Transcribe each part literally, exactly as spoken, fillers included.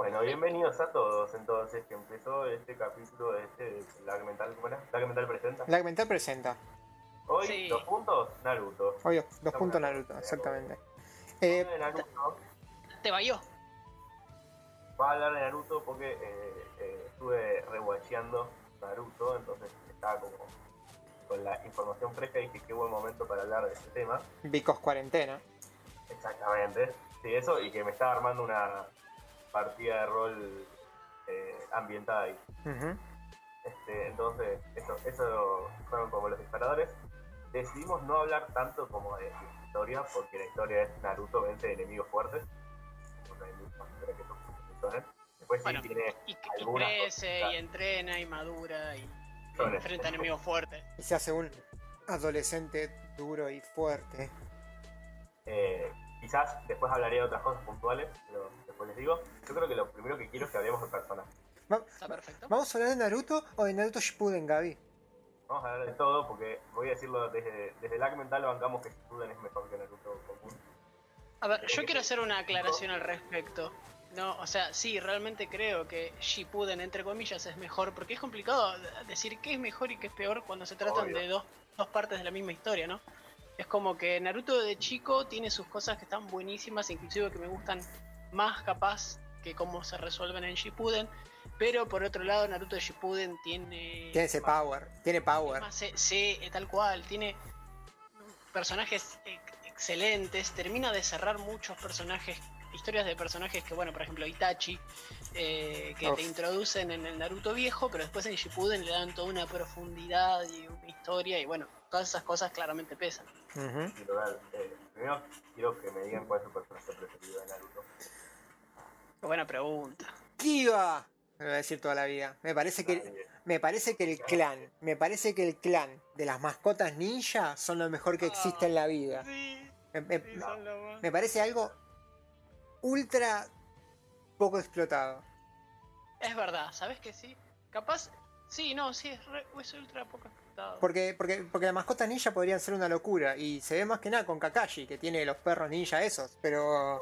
Bueno, bienvenidos a todos entonces, que empezó este capítulo de este Lag Mental, ¿cómo era? Lag Mental presenta. Lag Mental presenta. Hoy, Sí. dos puntos, Naruto. Hoy dos Estamos puntos hablando Naruto, de- exactamente. de Eh, Naruto. Te vayó. Va a hablar de Naruto porque eh, eh, estuve rewatcheando Naruto, entonces estaba como con la información fresca y dije qué buen momento para hablar de este tema. Vicos cuarentena. Exactamente. Sí, eso, y que me estaba armando una partida de rol eh, ambientada ahí. Ujú. Este, entonces, eso, eso fueron como los disparadores. Decidimos no hablar tanto como de la historia, porque la historia es Naruto vence enemigos fuertes. No hay mucha historia que funcione. Después Bueno, sí tiene y, y algunas crece, cositas. y entrena, y madura, y Son enfrenta enemigos fuertes. Y se hace un adolescente duro y fuerte. Eh, quizás después hablaré de otras cosas puntuales, pero después les digo. Yo creo que lo primero que quiero es que hablemos de personajes. Va- Está perfecto. ¿Vamos a hablar de Naruto o de Naruto Shippuden, Gaby? Vamos a hablar de todo porque voy a decirlo desde, desde Lag Mental bancamos que Shippuden es mejor que Naruto común. A ver, yo quiero hacer una aclaración al respecto. No, o sea, sí, realmente creo que Shippuden, entre comillas, es mejor, porque es complicado decir qué es mejor y qué es peor cuando se tratan Obvio. de dos, dos partes de la misma historia, ¿no? Es como que Naruto de chico tiene sus cosas que están buenísimas, inclusive que me gustan más capaz que cómo se resuelven en Shippuden, pero por otro lado Naruto de Shippuden tiene... Tiene ese power. Tiene power. más, eh, sí, eh, tal cual, tiene personajes eh, excelentes, termina de cerrar muchos personajes, historias de personajes que, bueno, por ejemplo Itachi, eh, que Uf. te introducen en el Naruto viejo, pero después en Shippuden le dan toda una profundidad y una historia, y bueno, todas esas cosas claramente pesan. Ujú. Y lograr, eh, primero quiero que me digan cuál es su personaje preferido de Naruto. Qué buena pregunta. ¡Kiba! Me lo voy a decir toda la vida. Me parece que. Nadie. Me parece que el clan. Me parece que el clan de las mascotas ninja son lo mejor que existe en la vida. Sí, Me, me- sí, son lo más. me parece algo ultra poco explotado. Es verdad, ¿sabes que sí? Capaz, sí, no, sí, es, re, es ultra poco explotado. Porque, porque, porque las mascotas ninja podrían ser una locura. Y se ve más que nada con Kakashi, que tiene los perros ninja esos. Pero.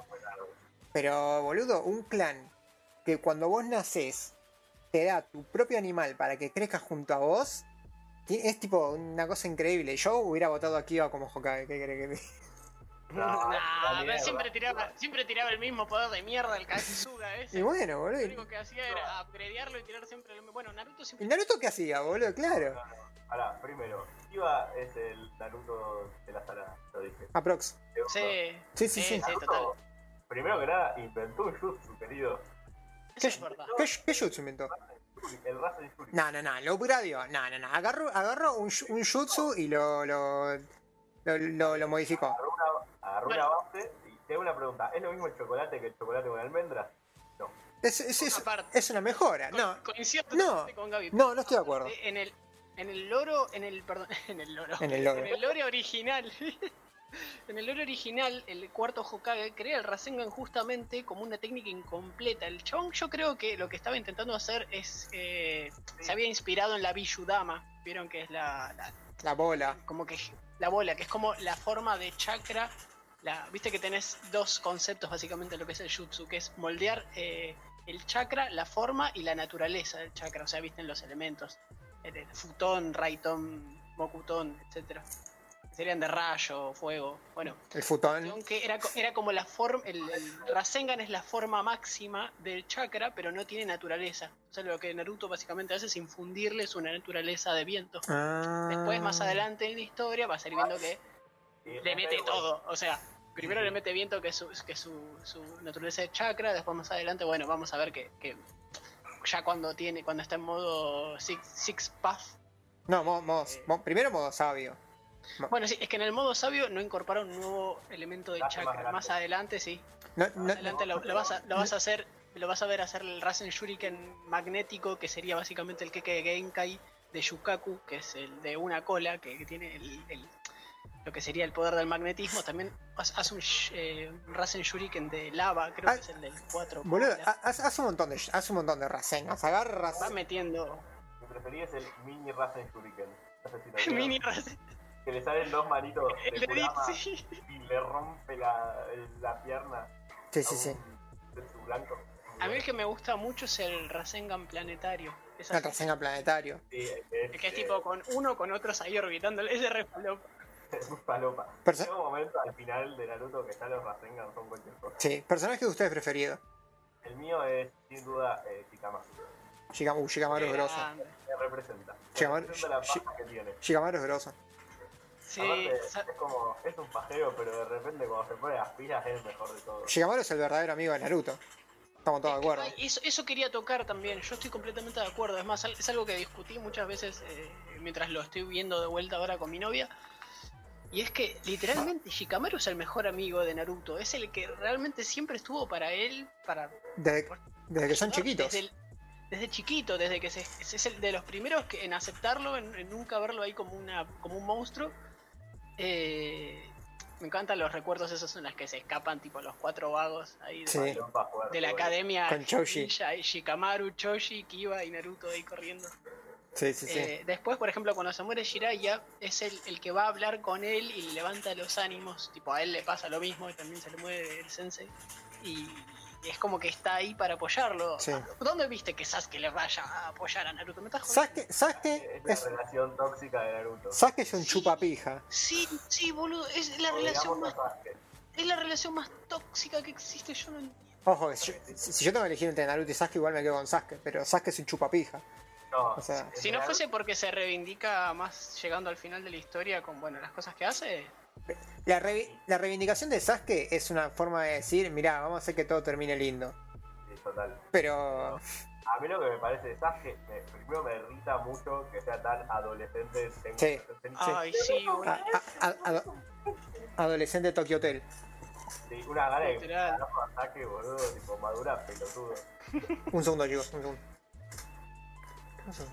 Pero, boludo, un clan que cuando vos nacés te da tu propio animal para que crezca junto a vos. ti- Es tipo una cosa increíble. Yo hubiera votado a Kiba como Hokage. ¿Qué crees que te No, Nah, la pero mierda. siempre tiraba, siempre tiraba el mismo poder de mierda, el Kazuga ese. Y bueno, Lo boludo. único que hacía era upgradearlo y tirar siempre el mismo. Bueno, Naruto ¿Y siempre. Naruto qué hacía, boludo? Claro. Ahora, primero, Kiba es el Naruto de la sala, lo dije. Aprox. Sí, Sí, sí, sí. sí, total. Naruto, primero que nada, inventó un jutsu, querido. Eso es verdad. ¿Qué, qué jutsu inventó? El Rasen Shuri. No, no, no, lo upgradeó. No, no, no. Agarró, agarró un, sh- un jutsu y lo, lo, lo, lo- lo modificó. Agarró una, agarró Bueno. una base y te hago una pregunta. ¿Es lo mismo el chocolate que el chocolate con almendras? No. Es, es, es, Aparte. es una mejora. No, Co- Coincido no, totalmente con Gaby. no, no estoy de acuerdo. En el, en el loro, en el, perdón, en el loro. En el lore. En el lore original. En el lore original, el cuarto Hokage crea el Rasengan justamente como una técnica incompleta. El chabón, yo creo que lo que estaba intentando hacer es. Eh, se había inspirado en la Bishudama. Vieron que es la, la- La bola. como que la bola, que es como la forma de chakra. La, Viste que tenés dos conceptos básicamente de lo que es el jutsu, que es moldear eh, el chakra, la forma y la naturaleza del chakra. O sea, viste en los elementos. El, el futón, raitón, mokutón, etcétera. Serían de rayo, fuego. Bueno, El futón. aunque era, co- era como la forma. El, el Rasengan es la forma máxima del chakra, pero no tiene naturaleza. O sea, lo que Naruto básicamente hace es infundirles una naturaleza de viento. Ah. Después, más adelante en la historia, vas a ir viendo que Y le mete bueno, todo. O sea, primero le mete viento, que es su, que es su, su naturaleza de chakra. Después, más adelante, bueno, vamos a ver que, que ya cuando tiene cuando está en modo Six, six Path. No, mo- mo- mo- primero modo sabio. Bueno, sí, es que en el modo sabio no incorpora un nuevo elemento de Hace más chakra. adelante. Más adelante, sí. No, Más no, adelante lo, lo vas a, lo vas a hacer. Lo vas a ver hacer el Rasen Shuriken magnético, que sería básicamente el Keke Genkai de Shukaku, que es el de una cola, que, que tiene el, el- lo que sería el poder del magnetismo. También hace hace un sh- eh, un Rasen Shuriken de lava, creo Ah, que es el del cuatro. boludo, ha- hace, hace un montón de hace un montón de Rasengas. Agarra Va Rasen- metiendo Mi preferido es el mini Rasen Shuriken. No sé si lo vieron. mini Rasen. Que le salen dos manitos El de de Kurama sí. y le rompe la, la pierna Sí, a sí, un sí. Zetsu blanco. A mí el que me gusta mucho es el Rasengan planetario. Es El así. Rasengan planetario. Sí, es, El que es tipo con uno con otros ahí orbitándole. Ese re falopa. es muy palopa. Perso- Llega un momento al final de Naruto que ya los Rasengan son cualquier cosa. Sí, personaje de ustedes preferido. El mío es, sin duda, eh, Shikamaru. Shigam- uh, Shikamaru es grosso. Grande. Me representa. Me Shikamaru- representa la Shi- paja que tiene. Shikamaru es grosso. Sí, Aparte, sa- es como, es un pajero, pero de repente cuando se pone las pilas es el mejor de todos. Shikamaru es el verdadero amigo de Naruto. Estamos todos de acuerdo. Ay, Eso, eso quería tocar también, yo estoy completamente de acuerdo. Es más, al- es algo que discutí muchas veces eh, mientras lo estoy viendo de vuelta ahora con mi novia. Y es que literalmente Shikamaru es el mejor amigo de Naruto. Es el que realmente siempre estuvo para él, para Desde, desde que son chiquitos. Desde, el- desde chiquito, desde que se, es el de los primeros que, en aceptarlo, en, en nunca verlo ahí como una como un monstruo. Eh, me encantan los recuerdos esos en los que se escapan, tipo los cuatro vagos ahí de, Sí. Palopa fuerte, de la boludo. academia. Con Choshi. Ninja, y Shikamaru, Choshi, Kiba y Naruto ahí corriendo. Sí, sí, sí. Eh, después, por ejemplo, cuando se muere Jiraiya, es el, el que va a hablar con él y le levanta los ánimos. Tipo, a él le pasa lo mismo y también se le muere el sensei. Y, y es como que está ahí para apoyarlo. Sí. ¿Dónde viste que Sasuke le vaya a apoyar a Naruto? ¿Me estás jodiendo? Sasuke, Sasuke Es la es, relación tóxica de Naruto. Sasuke es un Sí. chupapija. Sí, sí, boludo. Es la, O relación digamos más, a Sasuke. es la relación más tóxica que existe. Yo no entiendo. Ojo, si yo, si yo tengo que elegir entre Naruto y Sasuke, igual me quedo con Sasuke. Pero Sasuke es un chupapija. No, O sea, en Si no general, fuese porque se reivindica más llegando al final de la historia con, bueno, las cosas que hace. La, revi- la reivindicación de Sasuke es una forma de decir, mirá, vamos a hacer que todo termine lindo. sí, total. Pero A mí lo que me parece de Sasuke, me, primero me irrita mucho que sea tan adolescente. Tengo Sí. Ay, sí, boludo. a- a- a- ado- adolescente Tokyo Hotel. Sí, una gana de Literal. carajo a Sasuke, boludo, tipo madura, pelotudo. Un segundo, chicos, un segundo. ¿Qué pasó?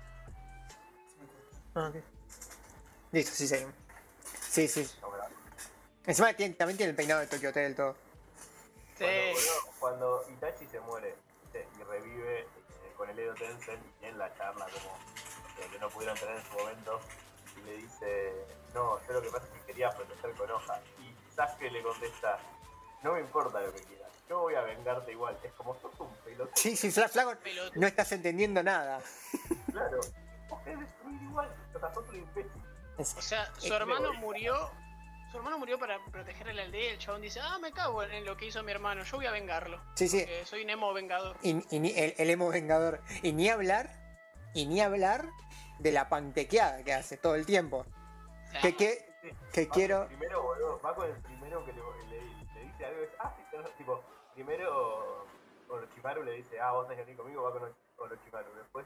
Ah, ok. Listo, sí, seguimos. Sí, sí. No, ¿verdad? Encima tiene- también tiene el peinado de Tokyo Hotel todo. Sí. Cuando, cuando Itachi se muere ¿viste? Y revive eh, con el Edo Tensei y tienen la charla como eh, que no pudieron tener en su momento y le dice, no, yo lo que pasa es que quería proteger con hoja y Sasuke le contesta, no me importa lo que quieras, yo voy a vengarte igual, es como sos un pelotudo, Sí, sí, Fla- Flaco, Pelotudo. no estás entendiendo nada. claro, vos querés destruir igual, o sea, sos un imbécil. Es- O sea, su Eh, hermano murió. Su hermano murió para proteger a la aldea y el chabón dice, ah, me cago en lo que hizo mi hermano, yo voy a vengarlo. Sí, sí. Porque soy un emo vengador. Y, y ni- el, el emo vengador. Y ni hablar, y ni hablar de la pantequeada que hace todo el tiempo. Que, que, Sí, que va quiero. con el primero, boludo, va con el primero que le, le, le dice algo, es, ah, sí, tenés- tipo, primero Orochimaru le dice, ah, vos tenés que venir conmigo, va con Oro- Orochimaru, después,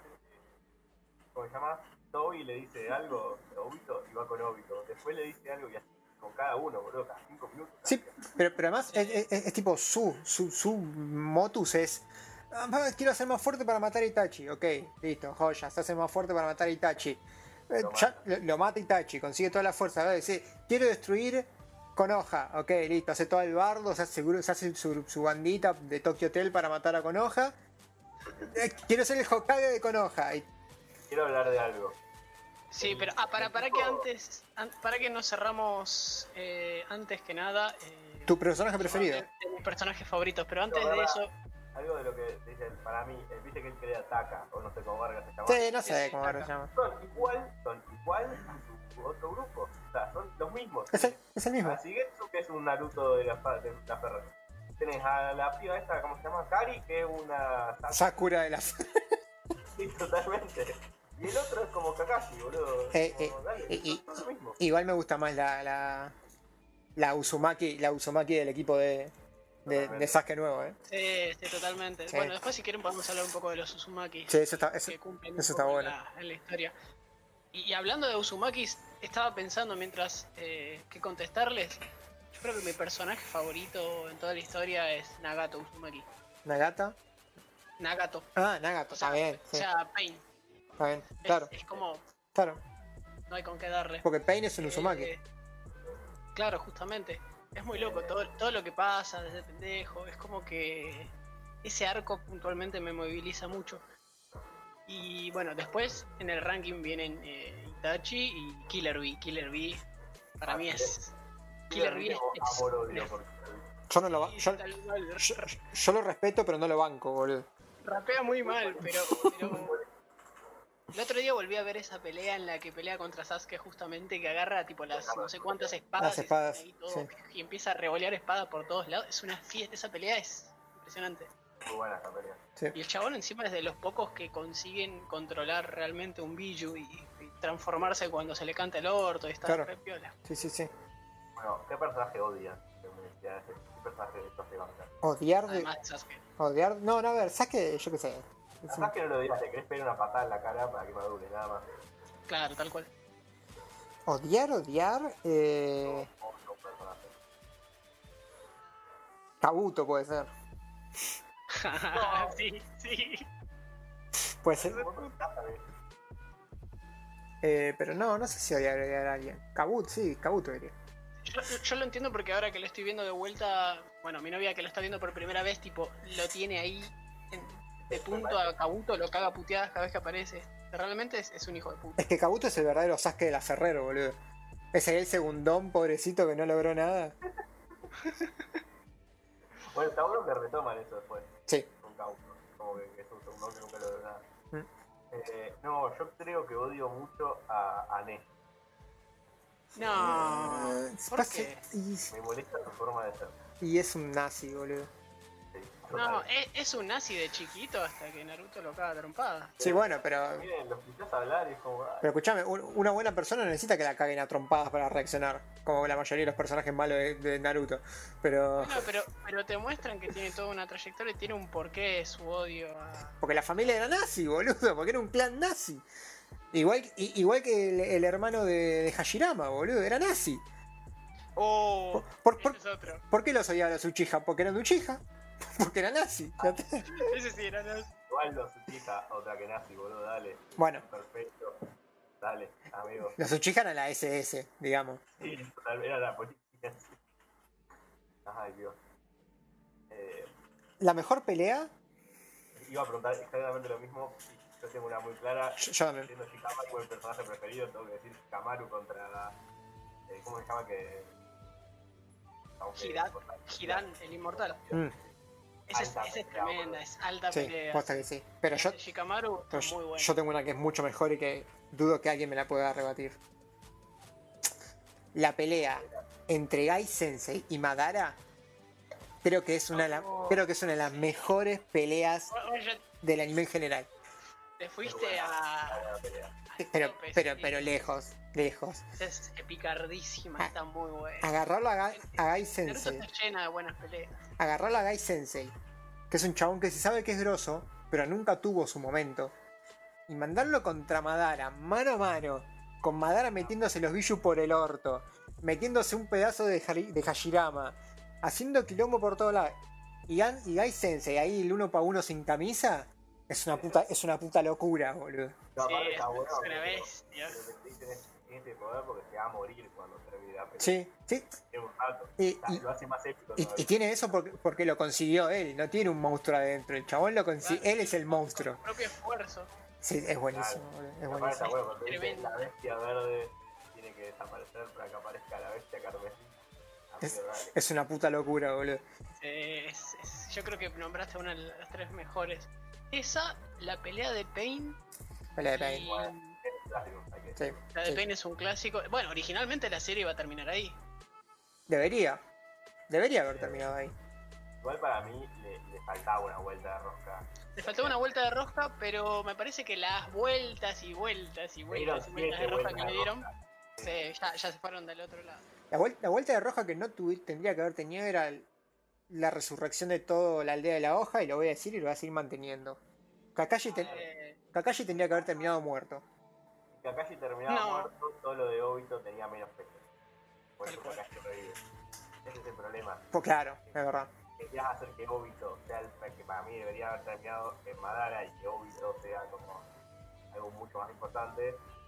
eh, ¿cómo se llama? Toby le dice algo, Obito, y va con Obito, después le dice algo y así, con cada uno, boludo, cada cinco minutos. Sí, pero, pero además es, es- es tipo su, su, su motus es. "Ah, va, quiero ser más fuerte para matar a Itachi. Ok, listo, joya, se hace más fuerte para matar a Itachi. Eh, Lo ya- mata. lo, lo mata Itachi, consigue toda la fuerza. ¿Verdad? Dice, quiero destruir Konoha. Ok, listo, hace todo el bardo, se hace, se hace su, su bandita de Tokyo Hotel para matar a Konoha. Eh, quiero ser el Hokage de Konoha. Y- Quiero hablar de algo. Sí, pero ah, para, para que antes, an- para que nos cerramos eh, antes que nada. eh, tu personaje preferido. de, de mis personajes favoritos, pero antes No, de verdad. eso, Algo de lo que dicen, para mí, eh, viste que él crea Taka, o no sé cómo verga se llama. Sí, no sé Sí, cómo acá. se llama. Son igual, son igual a su otro grupo. O sea, son los mismos. Es el, es el mismo. A Shigetsu, que es un Naruto de la, fa- de la Ferrer. Tenés a la piba esta, ¿cómo se llama? Kari, que es una... Sakura de la. Sí, totalmente. Y el otro es como Kakashi, boludo. Eh, Como, eh, dale, y- son lo mismo. Igual me gusta más la, la, la Uzumaki, la Uzumaki del equipo de, de, de Sasuke nuevo, eh. sí, sí, totalmente. Sí. Bueno, después si quieren podemos hablar un poco de los Uzumaki. Sí, eso está, eso, que cumplen eso un está poco bueno. en la, en la historia. Y, y hablando de Uzumakis, estaba pensando mientras eh, que contestarles. Yo creo que mi personaje favorito en toda la historia es Nagato Uzumaki. Nagata. Nagato. Ah, Nagato, O sea, está bien, o sí, sea Pain. está bien, Es, claro, es como, claro. no hay con qué darle. Porque Pain es un Uzumaki. Eh, claro, justamente. Es muy loco todo, todo lo que pasa desde pendejo. Es como que ese arco puntualmente me moviliza mucho. Y bueno, después en el ranking vienen eh, Itachi y Killer Bee. Killer Bee para Ah, mí Killer- es. Killer Bee es. tengo es- amor odio es- por Yo no lo ba- Sí, yo, tal cual. yo, yo lo respeto, pero no lo banco, boludo. Rapea muy mal, pero, pero el otro día volví a ver esa pelea en la que pelea contra Sasuke justamente, que agarra tipo las no sé cuántas espadas, Las espadas, y, se pone ahí todo, sí. y empieza a revolear espadas por todos lados. Es una fiesta, esa pelea es impresionante. Muy buena esa pelea. Sí. Y el chabón encima es de los pocos que consiguen controlar realmente un Biju y, y transformarse cuando se le canta el orto y está Claro. re piola. Sí, sí, sí. Bueno, ¿qué personaje odian? ¿Qué me decías? ¿Qué personaje esto te banca? Odiar de. Además de Sasuke. Odiar. No, no, a ver, Sasuke, yo qué sé. Es un- Capaz que no lo digas, te querés pegar una patada en la cara para que madure, nada más. Claro, tal cual. Odiar, odiar. Eh... No, no, personaje. Kabuto puede ser. sí, sí. Puede ser. Vos me encanta, ¿ves? Eh, pero no, no sé si odiar, odiar a alguien. Kabuto, sí, Kabuto diría. Yo, yo lo entiendo porque ahora que lo estoy viendo de vuelta, bueno, mi novia que lo está viendo por primera vez, tipo, lo tiene ahí en- de punto a Kabuto, lo caga puteadas cada vez que aparece. Realmente es, es un hijo de puta. Es que Kabuto es el verdadero Sasuke de la Ferrero, boludo. Es el segundón, pobrecito, que no logró nada. Bueno, está bueno que retoman eso después. Sí. Con Kabuto. Como que, que es un segundo que nunca logró nada. Mm. Eh, no, yo creo que odio mucho a, a Neji. No, Eh, ¿por pasa- qué? Y, Me molesta su forma de ser. y es un nazi, boludo. Sí, No, total. es, es un nazi de chiquito hasta que Naruto lo caga a trompada. Sí, bueno, pero. Miren, lo escuchás hablar y es como. ay, Pero escuchame, un- una buena persona no necesita que la caguen a trompadas para reaccionar. Como la mayoría de los personajes malos de, de Naruto. Pero. No, pero, pero te muestran que tiene toda una trayectoria y tiene un porqué su odio a... Porque la familia era nazi, boludo. Porque era un clan nazi. Igual, i- igual que el, el hermano de, de Hashirama, boludo. Era nazi. Oh, Por, por, ese es otro. ¿Por qué los odiaba a los Uchiha? Porque eran de Uchiha. Porque era nazi. Ese sí era nazi. igual los Uchiha, otra que nazi, boludo, dale. Bueno, Perfecto. Dale, amigo. los Uchiha eran la S S, digamos. Sí, total, era la política. Ay, Dios. Eh, La mejor pelea. iba a preguntar exactamente lo mismo. Yo tengo una muy clara. Yo, yo también. Siendo Shikamaru el personaje preferido, tengo que decir Shikamaru contra. Eh, ¿Cómo se llama? Que. aunque- Hidan, Hidan, el inmortal. Mm, Esa es, Alta esa es pelea, tremenda, boludo. es alta sí, pelea. posta que sí. Pero yo, El Shikamaru está pero yo- muy bueno. yo tengo una que es mucho mejor y que dudo que alguien me la pueda rebatir. La pelea entre Gai Sensei y Madara. Creo que es una de la- Oh. creo que es una de las mejores peleas Oye, del anime en general. te fuiste a... la pelea. a Pero, topes, pero, sí. pero lejos, lejos. Es picardísima, Ah, está muy buena. Agarrarlo a Gai, a Gai Naruto Sensei. está llena de buenas peleas. Agarrarlo a Gai Sensei, que es un chabón que se sabe que es grosso, pero nunca tuvo su momento. Y mandarlo contra Madara, mano a mano, con Madara metiéndose los Biju por el orto, metiéndose un pedazo de, Hari- de Hashirama, haciendo quilombo por todos lados. Y, Gan- y Gai Sensei ahí el uno para uno sin camisa, es una puta, es una puta locura, boludo. No, Sí, aparte es, está bueno, es una pero- bestia. pero que sí tenés este poder porque se va a morir cuando termine la pelea. Sí, sí. Es un rato. Y- O sea, y- lo hace más épico Y, todavía. y tiene eso porque, porque lo consiguió él, no tiene un monstruo adentro. El chabón lo consiguió, Claro. él es el monstruo. Con su propio esfuerzo. Sí, es buenísimo, Claro. boludo, es Y aparte buenísimo. está bueno cuando dice Tremendo. la bestia verde tiene que desaparecer para que aparezca la bestia carmesí. Es, Amigo, dale. es una puta locura, boludo. Eh, es- es- yo creo que nombraste una de las tres mejores. Esa, la pelea de Pain. Pelea de Pain. y- Es un clásico, hay que Sí, decirlo. La de sí. Pain es un clásico. Bueno, originalmente la serie iba a terminar ahí. Debería. Debería haber terminado ahí. Igual para mí le, le faltaba una vuelta de rosca. Le faltaba una vuelta de rosca, pero me parece que las vueltas y vueltas y vueltas y dieron vueltas de siete rosca que vueltas le de dieron, rosca. sí, ya, ya se fueron del otro lado. La, vuel- la vuelta de roja que no tuvi- tendría que haber tenido era el- la resurrección de toda la aldea de la hoja, y lo voy a decir y lo voy a seguir manteniendo. Kakashi, ten- Eh, Kakashi tendría que haber terminado muerto. Si Kakashi terminaba No. muerto, todo lo de Obito tenía menos peso. Por eso Tal cual. Kakashi revive. Ese es el problema. Pues claro, es verdad. Querías hacer que Obito sea el que para mí debería haber terminado en Madara y que Obito sea como algo mucho más importante.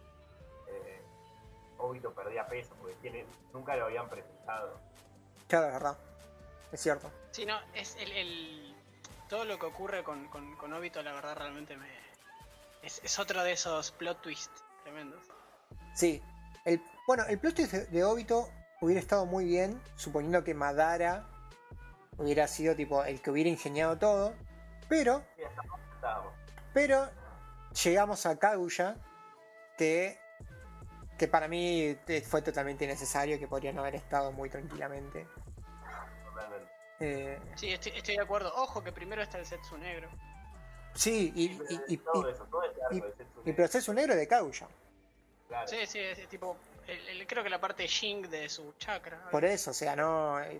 Eh, Obito perdía peso porque tiene, nunca lo habían presentado. Claro, es verdad. Es cierto. sí, no, es el, el- todo lo que ocurre con, con, con Obito, la verdad, realmente me. Es, es otro de esos plot twists tremendos. Sí. El, bueno, el plot twist de, de Obito hubiera estado muy bien, suponiendo que Madara hubiera sido tipo el que hubiera ingeniado todo. Pero, Sí, estábamos, estábamos. pero llegamos a Kaguya, que, que para mí eh, fue totalmente innecesario, que podrían haber estado muy tranquilamente. Totalmente. Eh, Sí, estoy, estoy de acuerdo. Ojo que primero está el Setsu negro. sí, y, Sí, pero y, y, todo y- eso, todo ese arco y- de Setsu y proceso negro de Kaguya. claro. Sí, sí, es tipo. El, el- creo que la parte Shing de su chakra. Por eso, o sea, no. eh,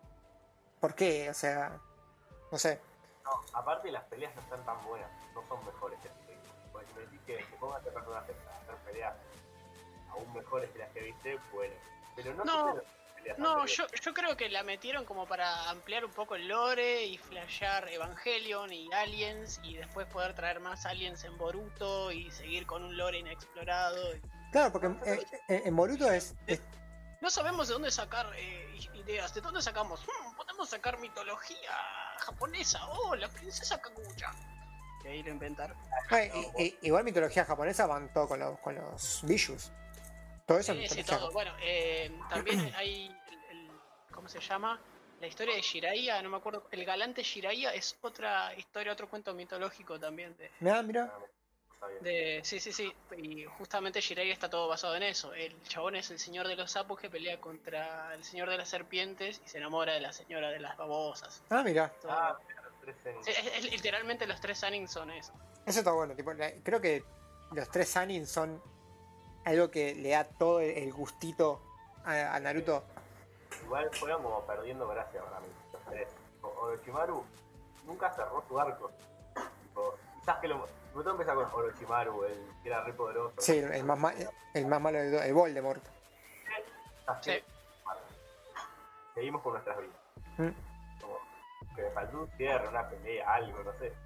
¿Por qué? O sea, no sé. No, aparte las peleas no están tan buenas, no son mejores que este juego. Porque si me decís que te pongas a personajes a hacer peleas aún mejores que las que viste, bueno. Pero no, No, suceden peleas No, anteriores. yo, yo creo que la metieron como para ampliar un poco el lore y flashear Evangelion y Aliens y después poder traer más Aliens en Boruto y seguir con un lore inexplorado. Claro, porque eh, eh, en Boruto es, es- No sabemos de dónde sacar eh, ideas, ¿de dónde sacamos? Hmm, podemos sacar mitología japonesa, oh, la princesa Kaguya. Y ahí lo inventar. eh, i- i- igual mitología japonesa van todo con los, con los Bishus. Todo eso es Sí, sí, mitología. todo. Bueno, eh, también hay el, el- ¿cómo se llama? La historia de Jiraiya, no me acuerdo. El galante Jiraiya es otra historia, otro cuento mitológico también. De, Mirá, mira. Está bien. de, sí, sí, sí. Y justamente Jiraiya está todo basado en eso. El chabón es el señor de los sapos que pelea contra el señor de las serpientes y se enamora de la señora de las babosas. Ah, mira. Todo- Ah, mira, los tres en- Sí, es, es literalmente los tres Sanins son eso. Eso está bueno. Tipo, la- creo que los tres Sanin son algo que le da todo el, el gustito a, a Naruto. Igual fueron como perdiendo gracia para mí, los tres. O- Orochimaru nunca cerró su arco. Tipo, quizás que lo. No todo empieza con Orochimaru, el que era re poderoso. Sí, el, el más, ma- el más malo de todos, el Voldemort. Quizás que- bueno, seguimos con nuestras vidas. Mm. Como que me faltó un cierre, una pelea, algo, no sé.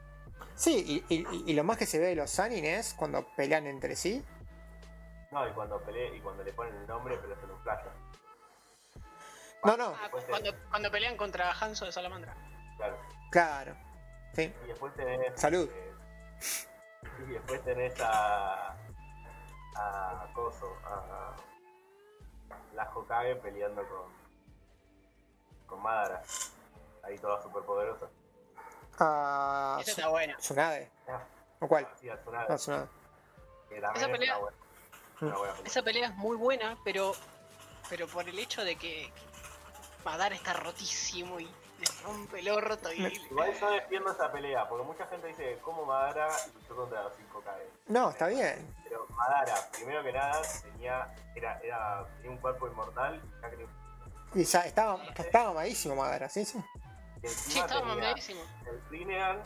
Sí, y, y- y lo más que se ve de los Sanin es cuando pelean entre sí. No, y cuando peleé, y cuando le ponen el nombre, pero se lo flashan. No, no, Ah, cuando, cuando pelean contra Hanzo de Salamandra. Claro. claro. Sí. Y después tenés. Salud. eh, y después tenés a. a Coso, a. la Hokage peleando con. con Madara. Ahí toda super poderosa. Ah, Esa Tsu- está buena. Tsunade. Ah, ¿O cuál? sí, a Tsunade, No, Tsunade. que también Esa es pelea- una buena, una buena pelea. Esa pelea es muy buena, pero pero por el hecho de que Madara está rotísimo y le rompe el orto y... Igual yo defiendo esa pelea, porque mucha gente dice cómo Madara luchó contra los cinco K. No, está bien. Pero Madara, primero que nada, tenía, era, era, tenía un cuerpo inmortal y ya que Y ya estaba, estaba mamadísimo Madara, sí, sí. que Sí, encima estaba tenía mamadísimo. el Rinnegan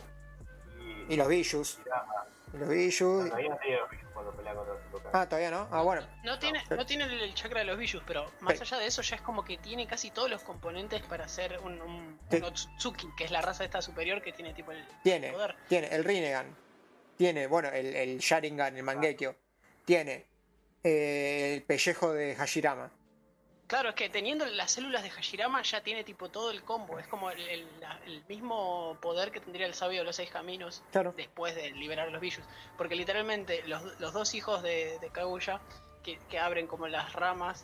y, Y los Bishus. Hirama. Y los Bishus. Todavía no tenía los Bishus cuando pelea contra los cinco K. Ah, todavía no. Ah, bueno. No tiene, no tiene el, el chakra de los Billus, pero más Sí. allá de eso ya es como que tiene casi todos los componentes para ser un, un, Sí. un Otsutsuki, que es la raza esta superior que tiene tipo el Tiene, poder. tiene el Rinnegan. Tiene, bueno, el, el Sharingan, el Mangekyo. Tiene eh, el pellejo de Hashirama. Claro, es que teniendo las células de Hashirama ya tiene tipo todo el combo. Es como el, el- la- el mismo poder que tendría el sabio de los seis caminos Claro. después de liberar a los Billus. Porque literalmente los, los dos hijos de, de Kaguya que, que abren como las ramas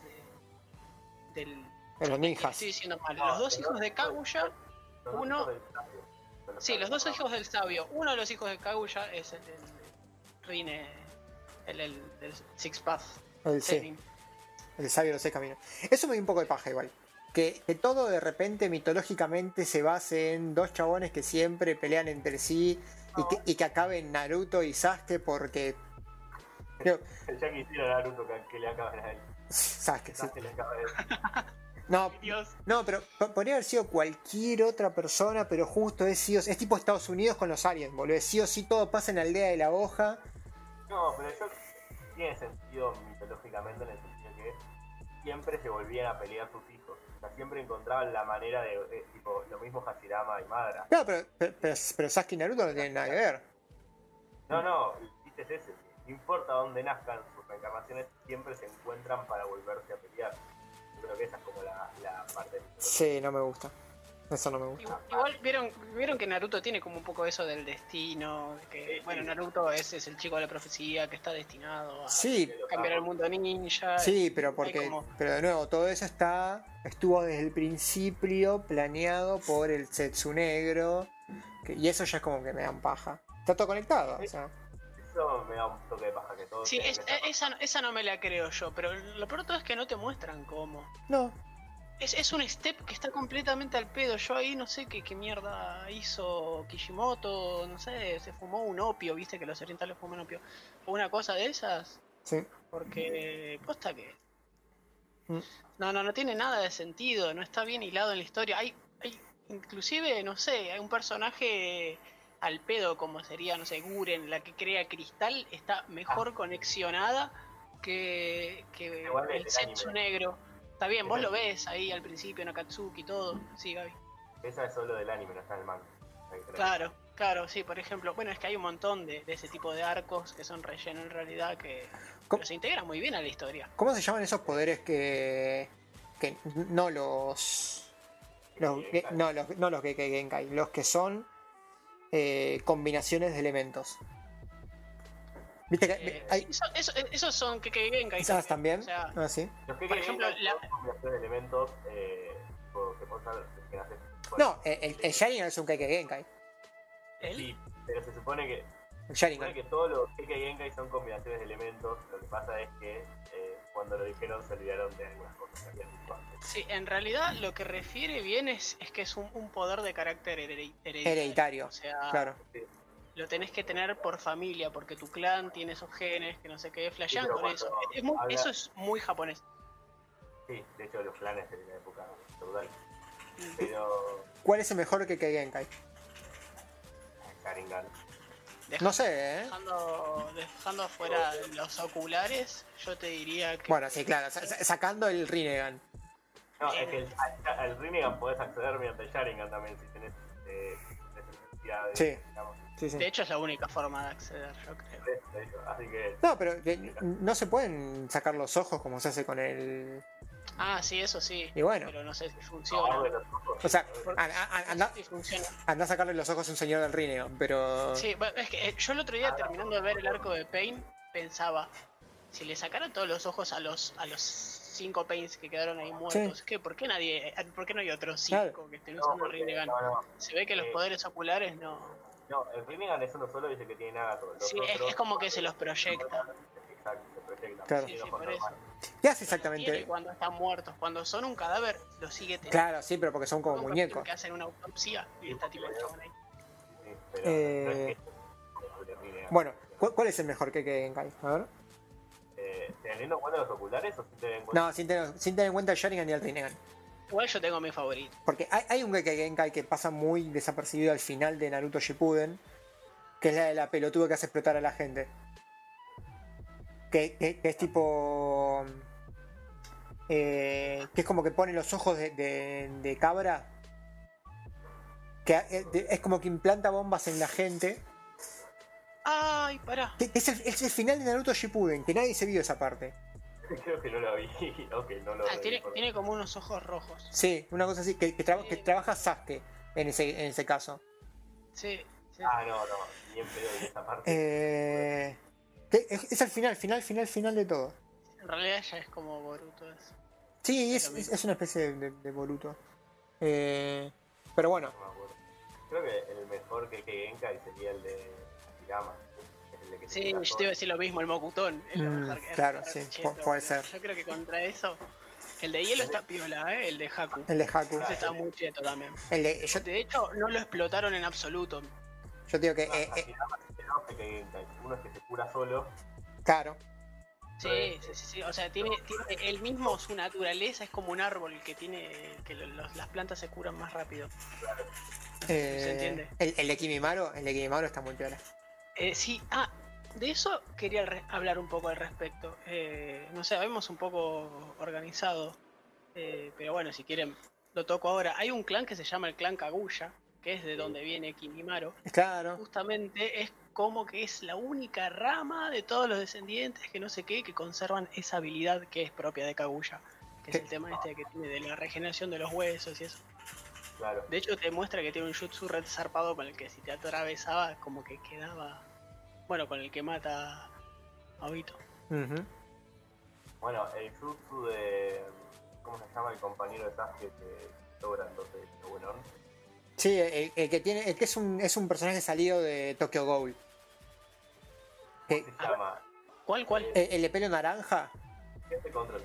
de, del... De los ninjas. Estoy diciendo mal. No, Los dos pero hijos no- de Kaguya... Los dos uno- hijos del sabio, de los Sí, los dos sabios, hijos del sabio. Uno de los hijos de Kaguya es el, el Rine, el, el del Six Path. El, sí, Setting. el sabio de los seis caminos. Eso me dio un poco de paja igual. Que, que todo de repente mitológicamente se base en dos chabones que siempre pelean entre sí y que, y que acaben Naruto y Sasuke porque... Creo- Ya quisiera Naruto que, que le acaben a él. Sasuke, sí. Sasuke le acaba a él. No, Dios. no, pero po- podría haber sido cualquier otra persona, pero justo es sí o- es tipo Estados Unidos con los aliens, boludo. Sí o sí todo pasa en la aldea de la hoja. No, pero yo tiene sentido mitológicamente en el sentido que siempre se volvían a pelear sus hijos. O sea, siempre encontraban la manera de, de- tipo, lo mismo Hashirama y Madara. Claro, pero, pero, pero, pero Sasuke y Naruto no tienen nada que ver. No, no, el chiste es ese. No importa dónde nazcan sus reencarnaciones, siempre se encuentran para volverse a pelear. Yo creo que esa es como la, la parte mitológica. Sí, no me gusta. Eso no me gusta. Igual, igual vieron, vieron que Naruto tiene como un poco eso del destino, de que bueno, Naruto es, es el chico de la profecía que está destinado a Sí, cambiar el mundo ninja. sí, pero Hay porque, como- pero de nuevo, todo eso está, estuvo desde el principio planeado por el Zetsu negro, que- y eso ya es como que me dan paja. Está todo conectado, o sea. Eso me da un toque de paja que todo. Sí, tenga es- que estar- esa, esa no me la creo yo, pero lo peor de todo es que no te muestran cómo. No, Es, es un step que está completamente al pedo. Yo ahí no sé qué, qué mierda hizo Kishimoto, no sé, se fumó un opio, viste que los orientales fuman opio. O una cosa de esas, sí. porque posta que... Mm. No, no, no tiene nada de sentido, no está bien hilado en la historia. Hay, hay inclusive, no sé, hay un personaje al pedo como sería, no sé, Guren, la que crea Cristal, está mejor conexionada que, que Igual el el Zetsu anime. negro. Está bien, vos El lo anime. ves ahí al principio, en Akatsuki y todo. Sí, Gaby. Esa es solo del anime, no está en el manga. Hay que tener- Claro, claro, sí, por ejemplo. Bueno, es que hay un montón de, de ese tipo de arcos que son relleno en realidad que ¿Cómo? pero se integran muy bien a la historia. ¿Cómo se llaman esos poderes que. que no los. los ge- no, los, no los Gekkei Genkai, los que son eh, combinaciones de elementos? ¿Viste que Eh, hay. sí, eso, eso- esos son que Genkai ¿Esas también? O sea, Ah, sí. Los que por ejemplo, Genkai la- son combinaciones de elementos eh, tipo, que pueden ser que haces. No, el, el, el Sharingan es un Gekkei Genkai. él, Sí, pero se supone que El Se supone Sharingan. que todos los Kekkei Genkai son combinaciones de elementos. Lo que pasa es que eh, cuando lo dijeron se olvidaron de algunas cosas que habían dicho antes. sí, en realidad lo que refiere bien es, es que es un, un poder de carácter heredi- hereditario. Hereditario. O sea, Claro. lo tenés que tener por familia, porque tu clan tiene esos genes, que no sé qué, flashean Sí, pero con eso. cuando Es muy- habla- Eso es muy japonés. Sí, de hecho los planes de la época feudal. Pero ¿Cuál es el mejor Gekkei Genkai? Sharingan. Deja- No sé, ¿eh? Dejando, dejando afuera los oculares, yo te diría que... Bueno, sí, claro. sa- sa- Sacando el Rinnegan. No, es que el, al, al Rinnegan podés acceder mediante el Sharingan también si tenés eh, necesidad de. Sí. digamos, Sí, sí. De hecho es la única forma de acceder, yo creo. de eso, de eso. Así que. No, pero que no se pueden sacar los ojos como se hace con el. Ah, sí, eso sí. Y bueno. Pero no sé si No, funciona. abre los ojos. O sea, a- a- a- anda, Sí, funciona. anda a sacarle los ojos a un señor del Rinnegan, pero. Sí, bueno, es que eh, yo el otro día terminando de ver el arco de Pain, pensaba, si le sacaran todos los ojos a los a los cinco Pains que quedaron ahí muertos, ¿qué? ¿Por qué nadie, eh, por qué no hay otros cinco Claro. que estén No, usando porque- Rinnegan? no, no, Se ve que los eh, poderes oculares no. no, el Rinnegan es uno solo y dice que tiene Nagato. Los Sí, es, otros- es como que se los proyecta. Exacto, se proyectan. Claro. Y Sí, los sí, con por eso. normal. ¿Qué hace Tiene exactamente? cuando están muertos, cuando son un cadáver, lo sigue teniendo. Claro, sí, pero porque son como Nunca muñecos. Que hacen una autopsia y está tipo el chabón ahí. Sí, pero Eh, no es que el Rinnegan. Bueno, ¿cu- ¿cuál es el mejor Gekkei Genkai? A ver. Eh, ¿Teniendo en cuenta los oculares o sin tener en cuenta? No, sin tener, sin tener en cuenta el Sharingan y el Rinnegan. Igual yo tengo mi favorito. Porque hay, hay un Gekkei Genkai que pasa muy desapercibido al final de Naruto Shippuden, que es la de la pelotuda que hace explotar a la gente. Que, que- que es tipo... eh, que es como que pone los ojos de, de- de cabra. Que eh, de- es como que implanta bombas en la gente. Ay, pará. Que- que es, el, es el final de Naruto Shippuden, que nadie se vio esa parte. Creo que no lo vi. Ok, no lo Ah, vi. tiene, por- tiene como unos ojos rojos. Sí, una cosa así, que, que, traba- que trabaja Sasuke en ese, en ese caso. Sí, sí. Ah, no, no. Ni en pedo vi esa parte. Eh, que es, es el final, final, final, final de todo. En realidad ya es como Boruto. Es. Sí, Es es, lo es, mismo. es una especie de, de- de Boruto. Eh, pero bueno, No me acuerdo. Creo que el mejor que Genkai sería el de Hashirama. Es el de que se Sí, tira yo te todo. iba a decir lo mismo, el Mokutón. Es lo Mm, mejor que- claro, es sí, cheto, pu- puede boludo. ser. Yo creo que contra eso. El de hielo está piola, ¿eh? El de Haku. el de Haku. Ese está muy cheto también. El de, yo, De hecho, no lo explotaron en absoluto. yo digo que, Ah, eh, eh, Hashirama tiene dos Kekkei Genkai. Uno es que se cura solo. claro, Sí, sí, sí, sí. O sea, tiene, tiene el mismo, su naturaleza es como un árbol que tiene. Que lo- los- las plantas se curan más rápido. eh, ¿Se entiende? el, el de Kimimaro, el de Kimimaro está muy piola. Eh, sí, ah, de eso quería re- hablar un poco al respecto. Eh, no sé, habíamos un poco organizado, eh, pero bueno, si quieren lo toco ahora. Hay un clan que se llama el clan Kaguya, que es de donde viene Kimimaro. Claro, Justamente es como que es la única rama de todos los descendientes que no sé qué, que conservan esa habilidad que es propia de Kaguya. Que es ¿Qué? el tema este que tiene de la regeneración de los huesos y eso. Claro. De hecho, te muestra que tiene un jutsu red zarpado con el que si te atravesaba, como que quedaba. Bueno, con el que mata a Obito. Ujú. Bueno, el jutsu de. ¿Cómo se llama el compañero de Sasuke que logra entonces el bueno? Sí, el, el que tiene, el que es un, es un personaje salido de Tokyo Ghoul. Que- ¿Cómo se llama? ¿Cuál, cuál? el, el de pelo naranja. Este control.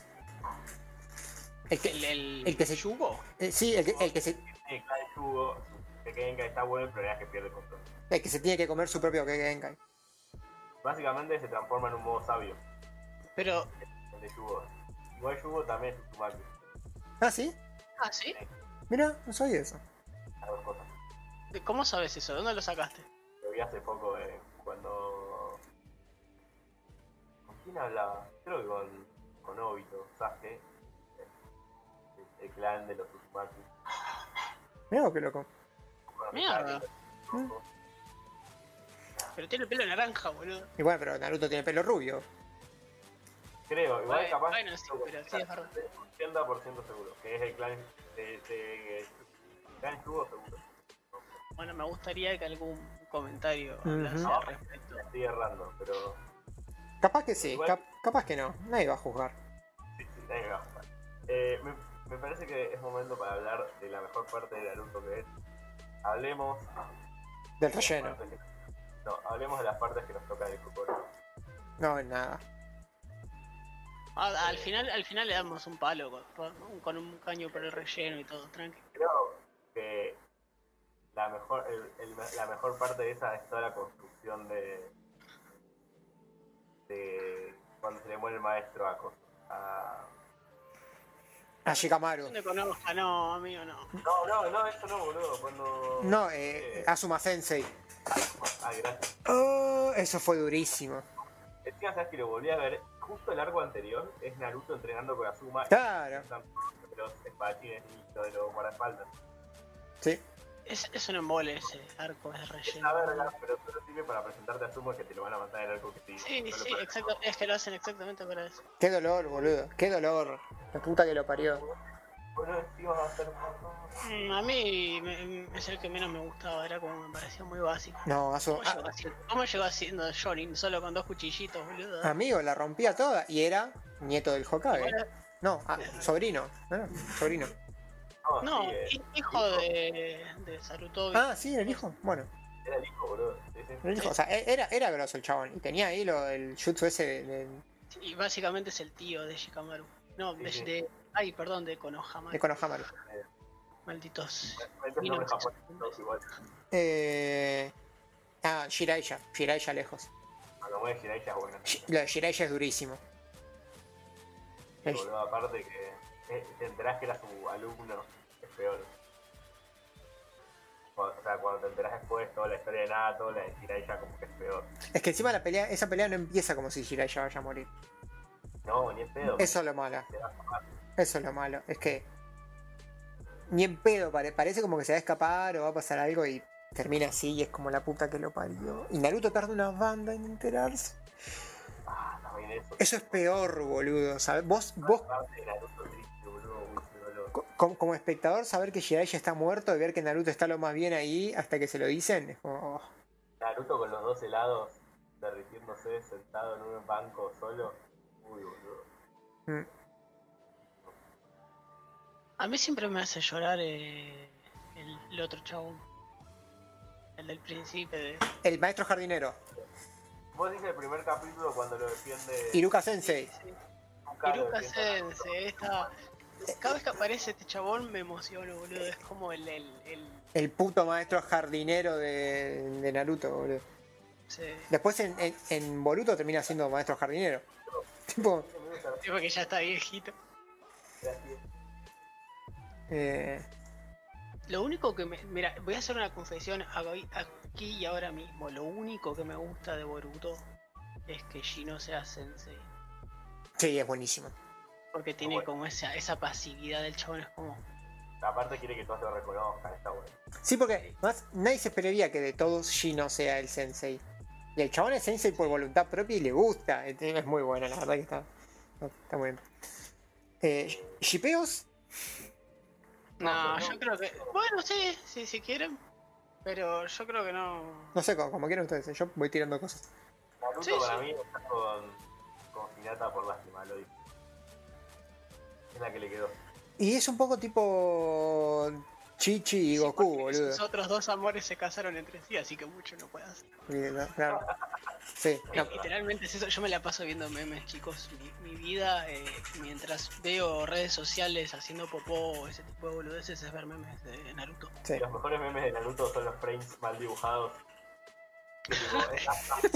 El que, ¿El, el, el que se- Yugo? eh, sí, el que, el que se, Sí, claro, el jugo. Que Genkai está bueno, el problema es que pierde el control. el que se tiene que comer su propio Kegenkai. Básicamente se transforma en un modo sabio. Pero. El de Yugo. Igual Yugo también es Uzumaki. Ah, ¿sí? Ah, ¿sí? Mira, no sabía eso. Las dos cosas. ¿De- ¿Cómo sabes eso? ¿Dónde lo sacaste? Lo vi hace poco eh, cuando. ¿Con quién hablaba? Creo que con, con Obito, Sasuke. El, el clan de los Uzumaki. Mira qué loco. Bueno, Mierda. Sasuke, Pero tiene el pelo naranja, boludo. Y bueno, pero Naruto tiene pelo rubio. Creo, igual Bueno, capaz. bueno, sí, pero sí, es verdad. ochenta por ciento seguro, que es el clan de. de clan Yugo seguro. Bueno, me gustaría que algún comentario Ujú. hablase al respecto. Estoy errando, pero. Capaz que sí, Igual- cap- capaz que no. Nadie va a juzgar. Sí, sí, nadie me va a jugar. Eh, me, me parece que es momento para hablar de la mejor parte de Naruto que es. Hablemos. Del relleno. No, hablemos de las partes que nos tocan el cocoro. No, nada. Ah, al final, al final le damos un palo con, con un caño por el relleno y todo, tranqui. Creo que la mejor, el- el- la mejor parte de esa es toda la construcción de. de cuando se le muere el maestro a, Cos- a A Shikamaru. ¿Dónde conozca? No, amigo, no. No, no, no, eso no, boludo. Cuando. No, eh, Asuma Sensei. Ah, gracias. Oh, eso fue durísimo. Encima, sabes que lo volví a ver. Justo el arco anterior es Naruto entrenando con Asuma. Claro. De los espadachines y lo de los guardaespaldas. Sí. Es, es un embole ese arco de Es relleno. una verga, pero solo sirve para presentarte a Asuma que te lo van a matar en el arco que sigue. Sí, Solo sí, para- exacto. Es que lo hacen exactamente para eso. Qué dolor, boludo. Qué dolor. La puta que lo parió. Bueno, encima va a ser por Mm, a mí me- me- es el que menos me gustaba, era como me parecía muy básico. No, Asu- ¿Cómo llegó, así- cómo llegó haciendo Jonin solo con dos cuchillitos, boludo? a- amigo, la rompía toda. Y era nieto del Hokage. Bueno, No, ah, sobrino. No, sobrino. No, no, sí, eh, hi- hijo de, de Sarutobi. Ah, sí, el hijo. Bueno, era el hijo, boludo. Sí, sí. el hijo. O sea, e- era, era grosso el chabón. Y tenía ahí lo, el jutsu ese de, de- Y básicamente es el tío de Shikamaru. No, de, Sí, sí. de- ay, perdón, de Konohama. de Konohamaru. Malditos. Estos nombres japoneses todos igual. Eh... Ah, Jiraiya. Jiraiya lejos. A lo mejor Jiraiya es bueno. Shi- Lo de Jiraiya es durísimo. Sí, boludo, aparte que eh, te enterás que era su alumno, es peor. Cuando- o sea, cuando te enterás después toda la historia de Nato, la de Jiraiya como que es peor. Es que encima la pelea, esa pelea no empieza como si Jiraiya vaya a morir. No, ni en pedo. Eso es lo malo. Te vas a matar. Eso es lo malo. Es que ni en pedo pare- parece como que se va a escapar o va a pasar algo y termina así y es como la puta que lo parió. Y Naruto tarda una banda en enterarse. Ah, también eso. Eso es peor, boludo. ¿Sabes? Vos, vos Aparte de Naruto triste, boludo, uy, qué dolor. co- como, como espectador, saber que Jiraiya está muerto y ver que Naruto está lo más bien ahí hasta que se lo dicen, es como. Oh. Naruto con los dos helados derritiéndose sentado en un banco solo. Uy, boludo. Mm. A mí siempre me hace llorar eh, el, el otro chabón. El del príncipe de. El maestro jardinero, Vos dices el primer capítulo cuando lo defiende. Iruka Sensei. Sí, Nunca lo Iruka defiende Naruto. Sensei, esta. Cada vez que aparece este chabón me emociono, boludo. Es como el. el, el El puto maestro jardinero de, de Naruto, boludo. sí. Después en, en, en Boruto termina siendo maestro jardinero. Tipo, Tipo que ya está viejito. Gracias. eh, Lo único que me. Mira, voy a hacer una confesión aquí aquí y ahora mismo. Lo único que me gusta de Boruto es que Shino sea sensei. sí, es buenísimo. Porque tiene Bueno. como esa, esa pasividad del chabón. Es como. Aparte quiere que todos lo reconozcan, está bueno. Sí, porque más nadie se esperaría que de todos Shino sea el sensei. Y el chabón es sensei por voluntad propia y le gusta. Es es muy bueno, la verdad que está, está muy bien. Eh, ¿Shipeos? No, No, yo no. creo que. Bueno, sí, sí, si quieren. Pero yo creo que no. No sé, como, como quieran ustedes, yo voy tirando cosas. Naruto Sí, para sí. mí está con, con Hinata por lástima, lo digo. Es la que le quedó. Y es un poco tipo Chichi y Sí, Goku, porque boludo. sus otros dos amores se casaron entre sí, así que mucho no puede hacer. Y, no, claro. Sí, Es no, Eh, literalmente es eso. Yo me la paso viendo memes, chicos. Mi, mi vida, eh, mientras veo redes sociales haciendo popó o ese tipo de boludeces, es ver memes de Naruto. sí. Y los mejores memes de Naruto son los frames mal dibujados. Que tipo, es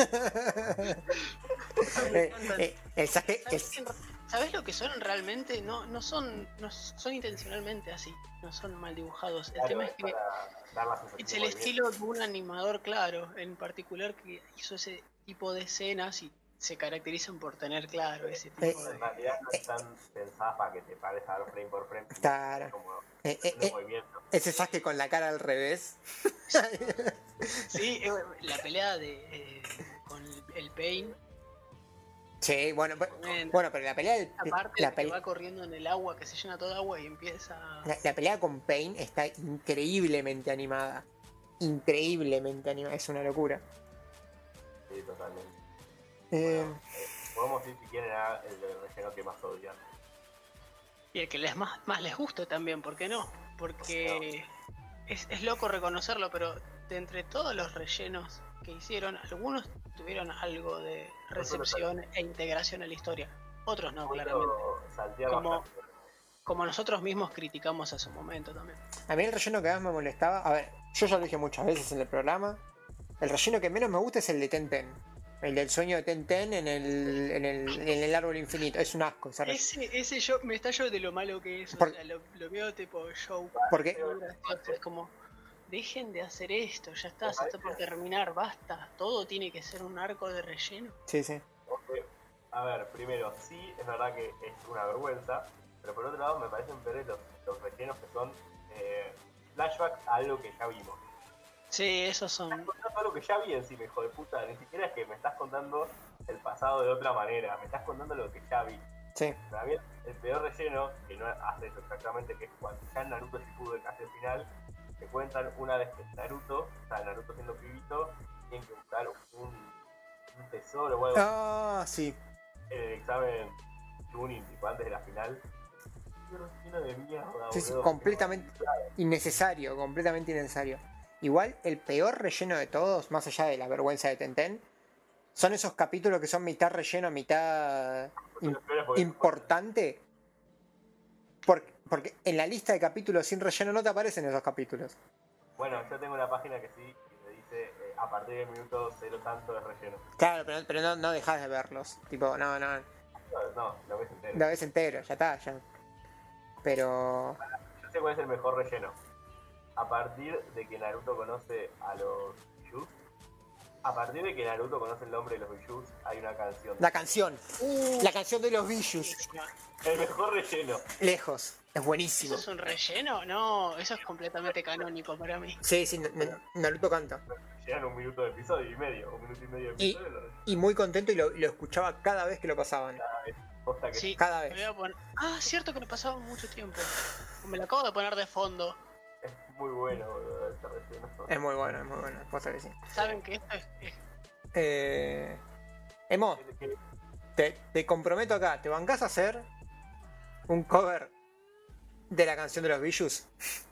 Me Eh, encantan. eh, el Sasuke ¿Sabes, es. en- ¿sabes lo que son realmente? No, no son, no son intencionalmente así. No son mal dibujados. El claro, tema es es que para dar la sensación es de el movimiento. estilo de un animador, claro, en particular que hizo ese tipo de escenas y se caracterizan por tener, claro, ese tipo Eh, de... En realidad no están pensadas para que te pares a ver frame por frame, sino Claro. es como Eh, eh, de eh, movimiento. ese Sasuke con la cara al revés. Sí, eh, la pelea de eh, con el, el Pain, Sí, bueno, pe- en bueno, pero la pelea del- esa parte la, de que pele- va corriendo en el agua, que se llena todo de agua y empieza... la- la pelea con Pain está increíblemente animada. Increíblemente animada, es una locura. Sí, totalmente. Eh, Bueno, eh, podemos ir si quieren a el de relleno que más odian. Y el que les más, más les guste también, ¿por qué no? Porque es, es loco reconocerlo, pero de entre todos los rellenos que hicieron, algunos tuvieron algo de recepción e integración a la historia. Otros no, claramente. Puedo saltear Como, bastante. como nosotros mismos criticamos a su momento también. a mí el relleno que más me molestaba, a ver, yo ya lo dije muchas veces en el programa, el relleno que menos me gusta es el de Ten Ten. El del sueño de Ten Ten en el, en el, en el árbol infinito. Es un asco ese relleno. Ese, ese yo me estallo de lo malo que es, o Por- sea, lo, lo veo tipo show. Porque, muy gracioso, es como, dejen de hacer esto, ya está, se está por terminar, basta. Todo tiene que ser un arco de relleno. sí, sí. Porque, a ver, primero, sí, es verdad que es una vergüenza, pero por otro lado me parecen peores los, los rellenos que son eh, flashbacks a algo que ya vimos. Sí, esos son... Estás contando algo que ya vi encima, hijo de puta. Ni siquiera es que me estás contando el pasado de otra manera, me estás contando lo que ya vi. Sí. Para mí el peor relleno, que no hace eso exactamente, que es cuando ya en Naruto Shippuden casi al final, te cuentan una vez que Naruto, o sea, Naruto siendo pibito, tiene que buscar un, un tesoro o algo Ah, sí. en el examen tuning, tipo antes de la final. Pero lleno de mierda, Sí, sí, boludo. completamente innecesario, completamente innecesario. Igual, el peor relleno de todos, más allá de la vergüenza de Tenten, son esos capítulos que son mitad relleno, mitad im- Los peores porque- importante. Porque, porque en la lista de capítulos sin relleno no te aparecen esos capítulos. Bueno, yo tengo una página que sí, que me dice eh, a partir del minuto cero tanto de relleno. Claro, pero, pero no, no dejas de verlos. Tipo, no, no, No, no, lo ves entero. la ves entero, ya está, ya. Pero. Yo sé cuál es el mejor relleno. A partir de que Naruto conoce a los Bijus, a partir de que Naruto conoce el nombre de los Bijus, hay una canción. La canción. La canción de los Villus. El mejor relleno. Lejos. Es buenísimo. ¿Eso es un relleno? No, eso es completamente canónico para mí. Sí, sí, N- N- Naruto canta. Llegan un minuto de episodio y medio, un minuto y medio de Y- episodio. lo Y muy contento y lo, lo escuchaba cada vez que lo pasaban. posta que Sí, Cada me vez. voy a poner- Ah, cierto que lo pasaba mucho tiempo. Me lo acabo de poner de fondo. es muy bueno, boludo, este relleno. Es muy bueno, es muy bueno. Posta que sí. Saben que esto es, es- Eh. Emo, Es que- te, te comprometo acá. ¿Te bancás a hacer un cover de la canción de los Villus?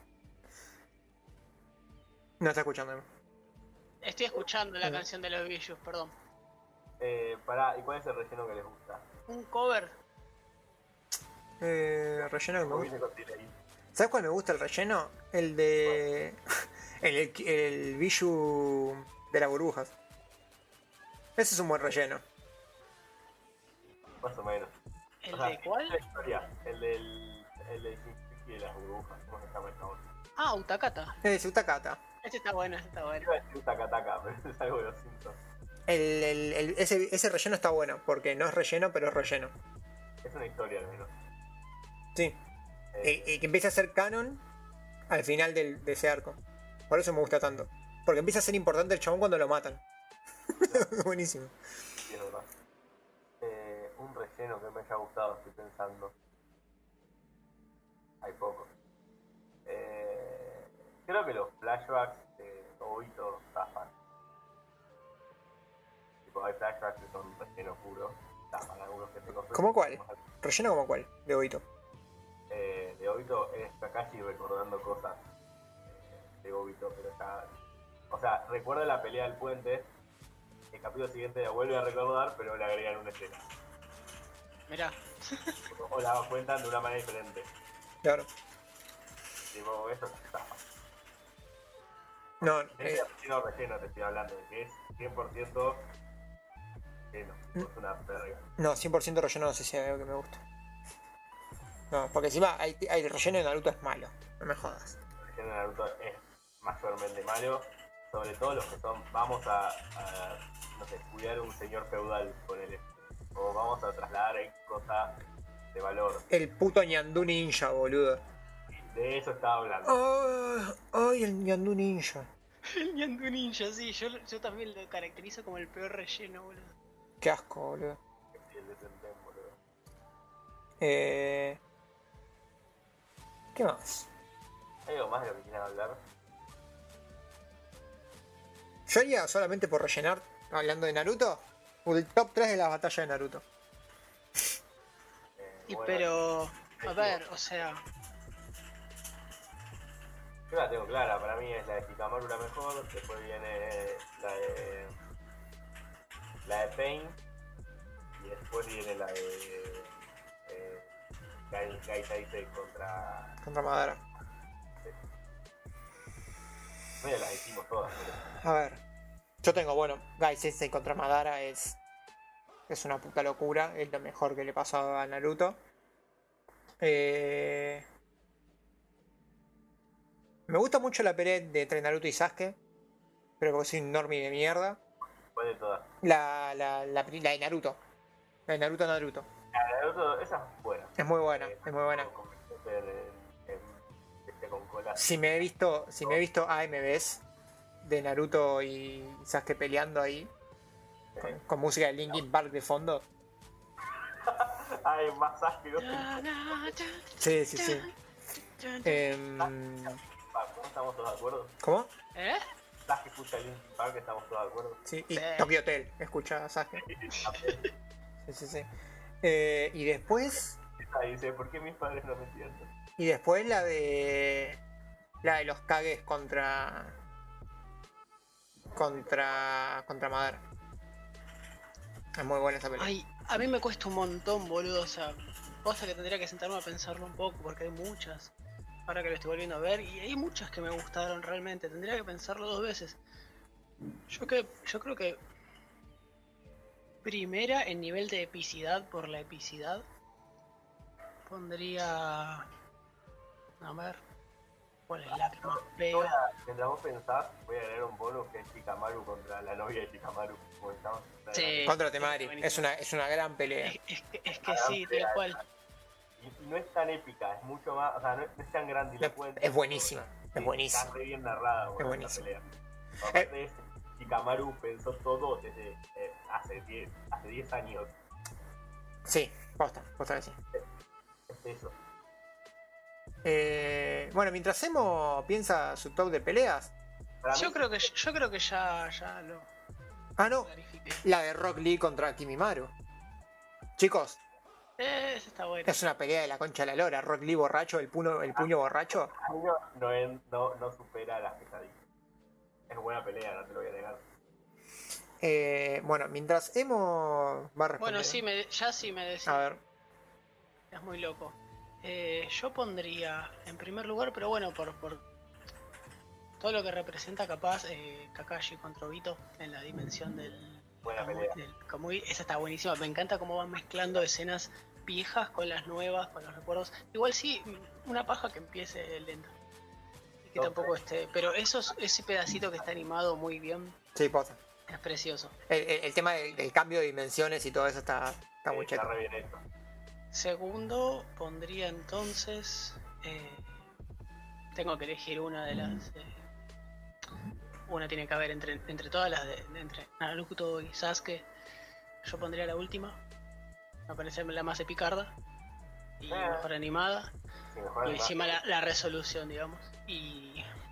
No está escuchando, Emo. estoy escuchando la Ah. canción de los Villus, perdón. Eh, pará, ¿y cuál es el relleno que les gusta? Un cover. Eh, relleno que me Como gusta. viene con delay. ¿Sabes cuál me gusta el relleno? El de. El, el, el Billu de las burbujas. Ese es un buen relleno. Más o menos. ¿El O sea, de cuál? La historia, el del. El del Shinsuke de las burbujas, ¿cómo se llama esta onda? Ah, Utakata. Es Utakata. Este está bueno, este está bueno. Iba a decir Takataka, pero es algo de los Simpsons. El, el- el- ese, ese relleno está bueno, porque no es relleno, pero es relleno. Es una historia al menos. Sí. Eh, Eh, eh, que empieza a ser canon al final del, de ese arco. Por eso me gusta tanto. Porque empieza a ser importante el chabón cuando lo matan. Buenísimo. sí, es verdad. Eh, un relleno que me haya gustado, estoy pensando. Hay poco. Creo que los flashbacks de Obito zafan. Tipo, hay flashbacks que son relleno puro. Zafan algunos que tengo. ¿Cómo cuál? ¿Relleno como cuál? De Obito. Eh, de Obito es Kakashi recordando cosas eh, de Obito, pero está. O sea, recuerda la pelea del puente. El capítulo siguiente la vuelve a recordar, pero le agregan una escena. Mirá. O la cuentan de una manera diferente. Claro. Tipo, eso está. No, De eh, ese relleno relleno te estoy hablando, de que es cien por ciento lleno. Mm. Es una verga. no, cien por ciento relleno no sé si hay algo que me gusta. No, porque encima hay, hay el relleno de Naruto es malo. No me jodas. El relleno de Naruto es mayormente malo. Sobre todo los que son, vamos a, a no sé, cuidar a un señor feudal con él. O vamos a trasladar X cosa de valor. El puto ñandú ninja, boludo. De eso estaba hablando. Ay, ay, el ñandú ninja. El Yandu Ninja, sí, yo, yo también lo caracterizo como el peor relleno, boludo. Qué asco, boludo. El de Tenten, boludo. Eh... ¿Qué más? ¿Hay algo más de lo que quieran hablar? Yo haría solamente por rellenar, hablando de Naruto, el top tres de las batallas de Naruto. Eh, Y bueno, pero, a ver, o sea, yo la tengo clara, para mí es la de Shikamaru la mejor, después viene la de. La de Pain, y después viene la de. Eh, Gai Gai Taisei contra. Contra Madara. Mira, las hicimos todas, boludo. A ver. Yo tengo, bueno, Gai Sensei contra Madara es. Es una puta locura. Es lo mejor que le pasó a Naruto. Eh... Me gusta mucho la pelea de entre Naruto y Sasuke. Pero porque soy un normie de mierda. Después de todas. La, la, la, la de Naruto. La de Naruto Naruto. La de Naruto, esa es buena. Es muy buena, Eh, es muy buena. con- con- en- en- este, con cola. Si me he visto, si me he visto A M Vs de Naruto y Sasuke peleando ahí, con, Eh, con música de Linkin Park de fondo. Ay, más áspero. Sí, sí, sí. Em, ¿Cómo estamos todos de acuerdo? ¿Cómo? ¿eh? ¿Sabes que escucha Linkin Park? Estamos todos de acuerdo. Sí, y Sí. Tokyo Hotel, escucha a Sasuke. Sí, sí, sí. Eh, y después, Ahí dice, ¿por qué mis padres no me entienden? y después la de la de los Kages contra contra contra Madara. Es muy buena esa pelea. Ay, a mí me cuesta un montón, boludo, o sea, cosa que tendría que sentarme a pensarlo un poco, porque hay muchas, ahora que lo estoy volviendo a ver, y hay muchas que me gustaron realmente, tendría que pensarlo dos veces. Yo que, yo creo que primera en nivel de epicidad por la epicidad, pondría, a ver, ¿cuál es la que más pega? Ahora, mientras vos pensás, voy a agregar un bonus que es Shikamaru contra la novia de Shikamaru. Como estamos. Sí. Contra Temari. buenísimo. Es una, es una gran pelea. Es, es que, es que sí, tal cual. Y, y no es tan épica, es mucho más. O sea, no es, no es tan grandilocuente. Es buenísima, es Sí, buenísima. Está re bien narrada, bueno, Es esa buenísima. pelea. Aparte de eso, Shikamaru pensó todo desde eh, hace diez hace diez años. Sí, posta, posta que sí. Es eso. Eh, bueno, mientras Emo piensa su top de peleas. Para Yo mí, creo que yo creo que ya, ya lo Ah, no, clarifiqué. la de Rock Lee contra Kimimaru. Chicos, Eh, esa está buena. es una pelea de la concha de la lora. Rock Lee borracho, el puño, el puño borracho. a mí no, no, es- no, no supera las pesadillas. Es buena pelea, no te lo voy a negar. Eh, bueno, mientras Emo va a responder. Bueno, sí, me, ya sí me decís. A ver, Es muy loco. Eh, yo pondría en primer lugar, pero bueno, por, por todo lo que representa capaz eh, Kakashi contra Obito en la dimensión del, Buena Kamui- pelea. del Kamui. Esa está buenísima. Me encanta cómo van mezclando escenas viejas con las nuevas, con los recuerdos. Igual sí, una paja que empiece lenta. Y que Ok. tampoco esté. Pero esos, ese pedacito que está animado muy bien sí, posta. es precioso. El, el- el tema del, del cambio de dimensiones y todo eso está, está muy Sí, está cheto. re bien hecho. Segundo, pondría entonces. eh, tengo que elegir una de las. eh, una tiene que haber entre, entre todas las de, de- entre Naruto y Sasuke. Yo pondría la última. Me parece la más epicarda y Eh. mejor animada. Sí, mejor Y animado. encima la, la resolución, digamos. Y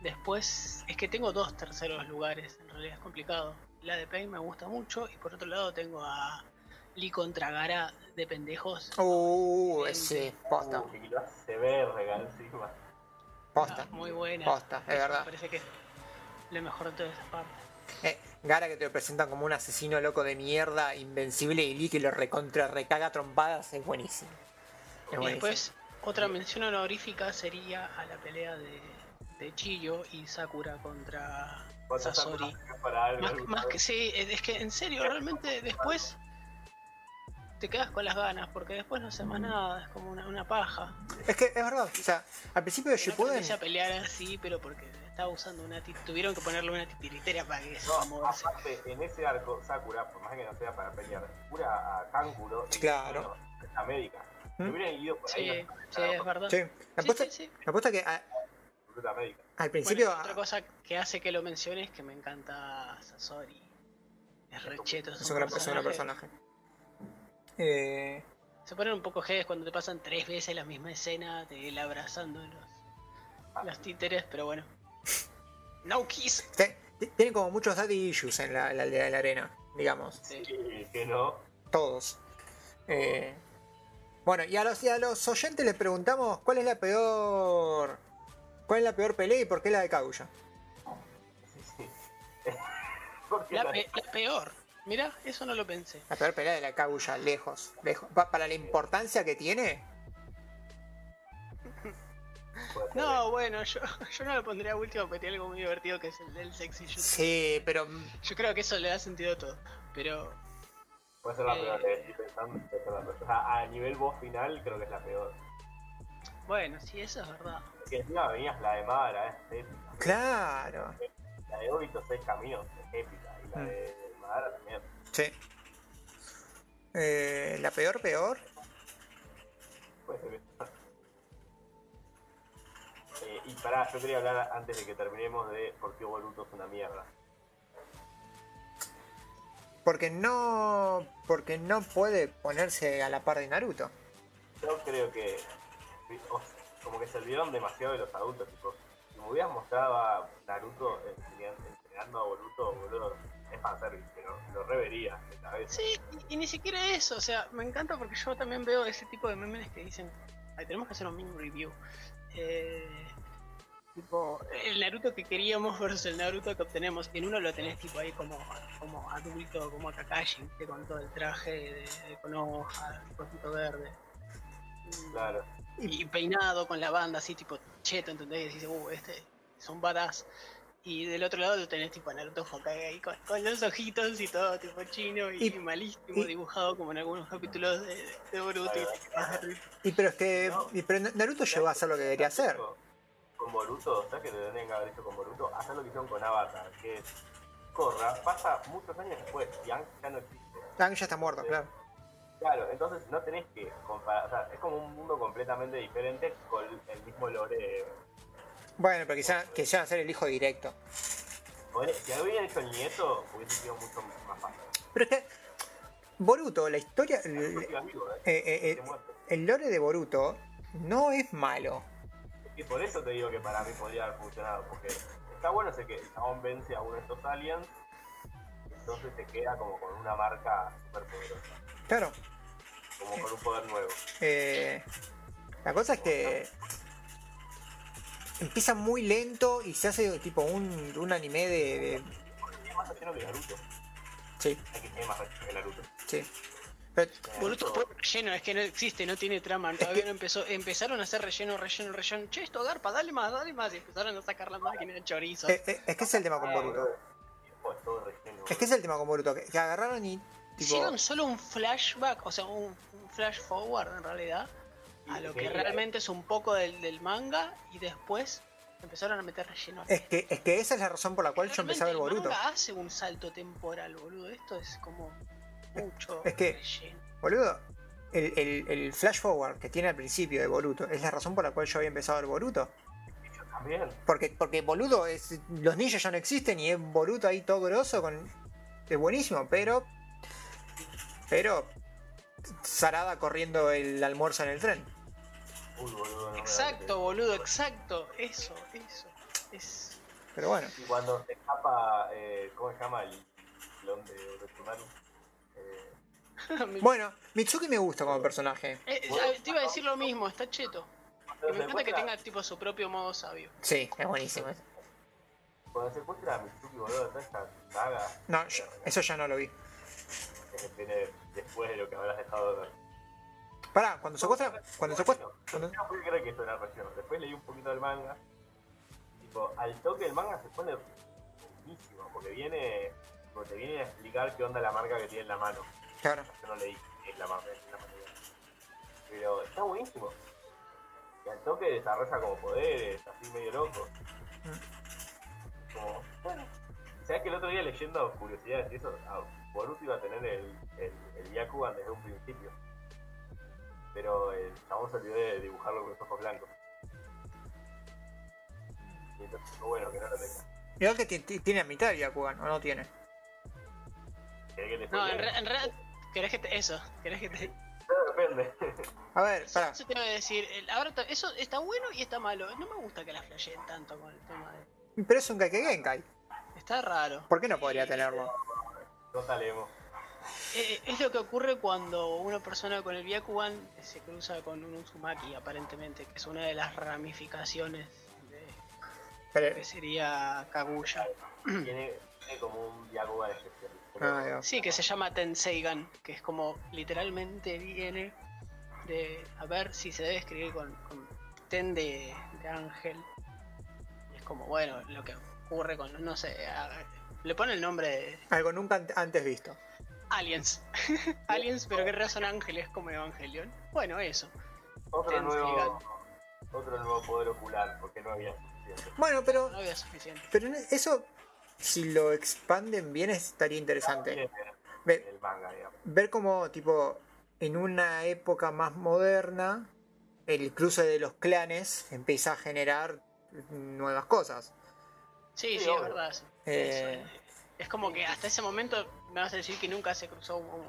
Después, es que tengo dos terceros lugares, en realidad es complicado. La de Pain me gusta mucho, y por otro lado tengo a Lee contra Gara de pendejos. Uh, Excelente. sí, posta. Uh, y lo hace verga encima. Posta. Muy buena. Posta, es Eso verdad. Me parece que es lo mejor de toda esa parte. Eh, Gara que te lo presentan como un asesino loco de mierda, invencible, y Lee que lo recontra recaga a trompadas, es buenísimo. Es Y buenísimo. después, otra mención honorífica sería a la pelea de, de Chiyo y Sakura contra Cuando Sasori. Sakura para algo, Más, alguna más que vez. sí, es que en serio, realmente después te quedas con las ganas, porque después no hace más nada, es como una, una paja. Es que es verdad, o sea, al principio de No Shippuden, aprendí a pelear así, pero porque estaba usando una tit- tuvieron que ponerle una titiritera para que No, se moverse. aparte, en ese arco, Sakura, por más que no sea para pelear, cura a Kankuro y Claro. bueno, la médica. Si ¿Mm? hubieran ido por ahí, Sí, no sí, es verdad. sí, me Sí, apuesta, sí, sí. me apuesta que a- fruta médica. al principio, Bueno, otra cosa que hace que lo menciones es que me encanta Sasori. Es recheto, es un gran, es un gran personaje. Eh, Se ponen un poco jedes cuando te pasan tres veces la misma escena de él abrazando los, los títeres, pero bueno. No kiss. te- te- tienen como muchos daddy issues en la, en la aldea de la arena, digamos, Sí. Sí, que no. todos. Eh, bueno, y a los, y a los oyentes les preguntamos cuál es la peor, cuál es la peor pelea y por qué la de Kaguya. Sí, sí. Porque La, la- pe- la peor. Mira, eso no lo pensé. La peor pelea de la Kaguya, lejos, lejos. Pa- para la importancia que tiene, puede ser No, bueno, yo, yo no lo pondría último porque tiene algo muy divertido que es el del sexy shoot. sí, pero Yo creo que eso le da sentido a todo. Pero Puede ser la Eh, peor, eh, estoy pensando, puede ser la peor. O sea, a nivel voz final creo que es la peor. bueno, sí, eso es verdad. Que encima venías la de Madara, es épica. claro, La de Obito seis caminos es épica. Y la Mm. de Madara también. sí. Eh, la peor, peor. Puede ser que- Eh, y pará, yo quería hablar antes de que terminemos de por qué Boruto es una mierda. Porque no. Porque no puede ponerse a la par de Naruto. Yo creo que o- como que se olvidaron demasiado de los adultos, tipo, si me hubieras mostrado a Naruto enseñan- entrenando a Boruto, boludo, es fanservice, pero lo revería de cabeza. Sí, y, y ni siquiera eso, o sea, me encanta porque yo también veo ese tipo de memes que dicen, "Ay, tenemos que hacer un mini review. Eh, tipo, el Naruto que queríamos versus el Naruto que obtenemos. En uno lo tenés tipo ahí como, como adulto, como Kakashi, ¿viste? Con todo el traje de, de Konoha, cosito verde. Mm, Claro. Y peinado con la banda así tipo cheto, ¿entendés? Y decís, uh, este es un badass. Y del otro lado lo tenés tipo a Naruto Hokage ahí con, con los ojitos y todo tipo chino y, Y- malísimo y- dibujado como en algunos capítulos de, de Boruto. Y te quedás de risa. Y pero es que. No. y- pero Naruto llegó a hacer lo que quería hacer. Con Boruto, ¿sabes que te tendrían que haber hecho con Boruto? Hacer lo que hicieron con Avatar, que es Korra, pasa muchos años después y Aang ya no existe. Aang ya está muerto, claro. Claro, entonces no tenés que comparar, o sea, es como un mundo completamente diferente con el mismo lore. Bueno, pero quizá quisieran hacer el hijo directo. Bueno, si hubieran hecho el nieto, hubiese sido mucho más fácil. Pero es que. Boruto, la historia. El, Yo sigo amigo, ¿eh? eh, eh, eh, Se muere. el lore de Boruto no es malo. Y por eso te digo que para mí podría haber funcionado, porque está bueno ese que el chabón vence a uno de estos aliens, entonces se queda como con una marca super poderosa, Claro. como con un poder nuevo. Eh, la cosa es que. Empieza muy lento y se hace tipo un, un anime de, de- Tiene más relleno que Naruto. Sí, Hay que tener más relleno que Naruto. sí. Pero, Boruto fue relleno, es que no existe, no tiene trama, todavía no empezó, empezaron a hacer relleno, relleno, relleno, che, esto garpa, dale más, dale más, y empezaron a sacar la máquina de chorizo. eh, eh, es que es el tema con Ah, Boruto. boludo, tipo, es todo relleno. Es que es el tema con Boruto. Que, que agarraron y. Tipo, Hicieron solo un flashback, o sea, un, un flash forward en realidad, a lo que Sí, realmente es un poco del, del manga, y después empezaron a meter relleno. es que, es que esa es la razón por la cual yo Realmente empecé a ver el Boruto. manga hace un salto temporal, boludo, esto es como mucho Es que- relleno. Boludo, el, el, el flash forward que tiene al principio de Boruto es la razón por la cual yo había empezado a ver Boruto. Yo también. Porque, porque Boludo es. Los ninjas ya no existen y es Boruto ahí todo grosso con. Es buenísimo, pero. Pero. Sarada corriendo el almuerzo en el tren. Uy, boludo, no me da Exacto, boludo, exacto, eso, eso. Es Pero bueno. Y cuando se escapa, eh, ¿cómo se llama el clon de Orochimaru? Eh, Bueno, Mitsuki me gusta como personaje. Eh, eh, te iba a decir lo mismo, está cheto. Y cuando me se encanta que encuentra- tenga tipo su propio modo sabio. Sí, es buenísimo. eso. Cuando se encuentra a Mitsuki, boludo, toda esta saga. No, yo- eso ya no lo vi. Que tiene después de lo que habrás dejado de ver. Pará, cuando secuestra. Cuando secuestra. Cuando... Yo no pude creer que esto era relleno. Después leí un poquito del manga. Tipo, al toque del manga se pone buenísimo. Porque viene. Porque te viene a explicar qué onda la marca que tiene en la mano. Claro. Yo no leí qué es la marca, es la marca. Pero está buenísimo. Y al toque desarrolla como poderes, así medio loco. Como, bueno. ¿Sabes que el otro día leyendo curiosidades y eso? Ah, Boruto iba a tener el, el, el Byakugan desde un principio. Pero el chabón se olvidó de dibujarlo con los ojos blancos. Y entonces, bueno, que no lo tenga. Igual que ti- ti- tiene a mitad el Byakugan, ¿o no tiene? ¿Querés que le No, en, spoilee? re- en realidad, ¿querés que te, eso? ¿Querés que te, No, depende. A ver, pará. eso te iba a decir? el- ahora ta- eso está bueno y está malo. No me gusta que la flasheen tanto con el tema de. Pero es un Kaike Genkai. Está raro. ¿Por qué no podría tenerlo? No salemos. Eh, es lo que ocurre cuando una persona con el Byakugan se cruza con un Uzumaki, aparentemente, que es una de las ramificaciones de Pero- que sería Kaguya. Tiene, tiene como un Byakugan especial. Ah, Dios. Sí, que se llama Tenseigan, que es como literalmente viene de. A ver si se debe escribir con, con Ten de, de ángel. Y es como, bueno, lo que ocurre con. No sé, a- le pone el nombre de Algo nunca an- antes visto. Aliens. Aliens, pero que en realidad son ángeles como Evangelion. Bueno, eso. Otro Tenseigan. nuevo, otro nuevo poder ocular, porque no había suficiente. Bueno, pero, No había suficiente. pero en- eso, si lo expanden bien, estaría interesante. Bien, Ve- el manga, digamos. ver como, tipo, en una época más moderna, el cruce de los clanes empieza a generar nuevas cosas. Sí, Sí, sí, es obvio. verdad. sí. Eh, Eso, es como que hasta ese momento me vas a decir que nunca se cruzó un,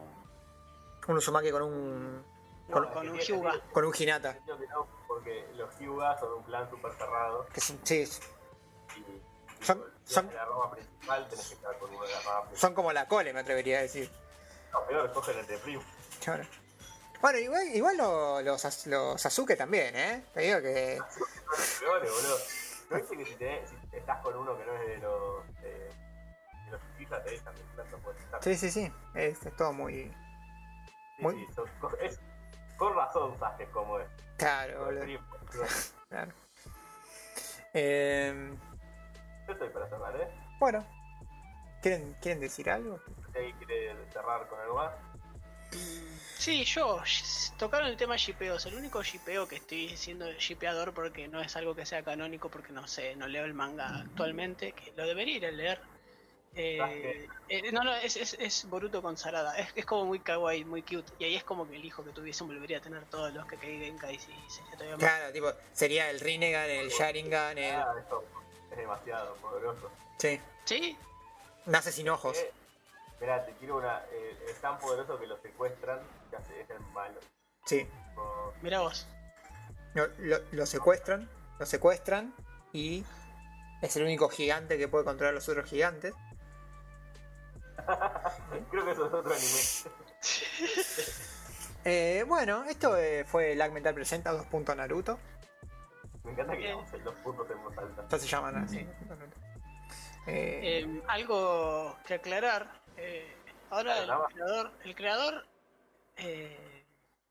un Uzumaki con un. No, Con, es con que un tiene- Hyuga. con un Hinata. Yo que no, porque los Hyuga son un clan super cerrado Que son, sí, y, y Son- si son- haces la rama principal tenés que estar con uno de la rama principal. son como la cole, me atrevería a decir. No, peor, cogen entre primos. Claro. Bueno, igual, igual lo- los, As- los Sasuke también, ¿eh? Te digo que. Son los peores, boludo. ¿No viste que si, tenés, si estás con uno que no es de los eh, de los Uchiha te dejan mezclar, no puedes estar? Sí, sí, sí. Es, es todo muy. Sí, muy- sí, son co- es, con razón sabes cómo es. Claro, Con boludo. primo. Claro. Eh, Yo estoy para cerrar, ¿eh? bueno. ¿Quieren, ¿Quieren decir algo? Si alguien quiere cerrar con algo más. Sí, yo, sh- tocaron el tema shipeos. El único shipeo que estoy siendo shipeador porque no es algo que sea canónico, porque no sé, no leo el manga actualmente, que lo debería ir a leer. Eh, eh, no, no, es, es, es Boruto con Sarada. Es, es como muy kawaii, muy cute. Y ahí es como que el hijo que tuviesen volvería a tener todos los que Kei Genkai y sería todavía más. Claro, tipo, sería el Rinnegan, el Sharingan, el. Ah, eso es demasiado poderoso. Sí. ¿Sí? Nace sin ojos. Eh, mirá, te tiro una. Eh, es tan poderoso que lo secuestran que hace, es el malo. Sí. Tipo, Mira vos. Lo, lo- lo secuestran. Lo secuestran. Y. Es el único gigante que puede controlar a los otros gigantes. creo que eso es otro anime. Eh, bueno, esto eh, fue Lag Mental Presenta dos punto Naruto. Me encanta que Eh. digamos los puntos en voz alta. Ya se llaman así. Eh, Eh, algo que aclarar. eh, ahora el Nada. creador, el creador eh,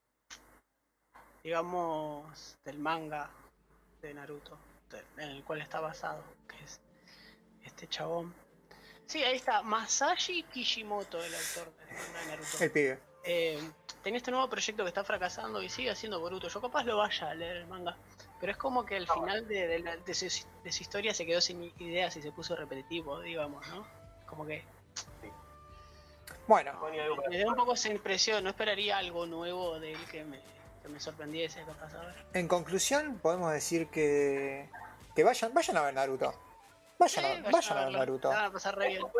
digamos, del manga de Naruto, de- en el cual está basado, que es este chabón. Sí, ahí está, Masashi Kishimoto, el autor del manga de Naruto. el pibe. Eh, tenía este nuevo proyecto que está fracasando y sigue haciendo Boruto. Yo capaz lo vaya a leer el manga, pero es como que al final de, de la- de su, de su historia se quedó sin ideas y se puso repetitivo, digamos, ¿no? Como que Bueno, Juan, ¿y algo para- me dio un poco esa impresión, no esperaría algo nuevo de él que me, que me sorprendiese, capaz, a ver. en conclusión, podemos decir que. Que vayan, vayan a ver Naruto. Vayan, Sí, a, vayan a ver verlo, Naruto. la van a pasar re bien. Esto fue anime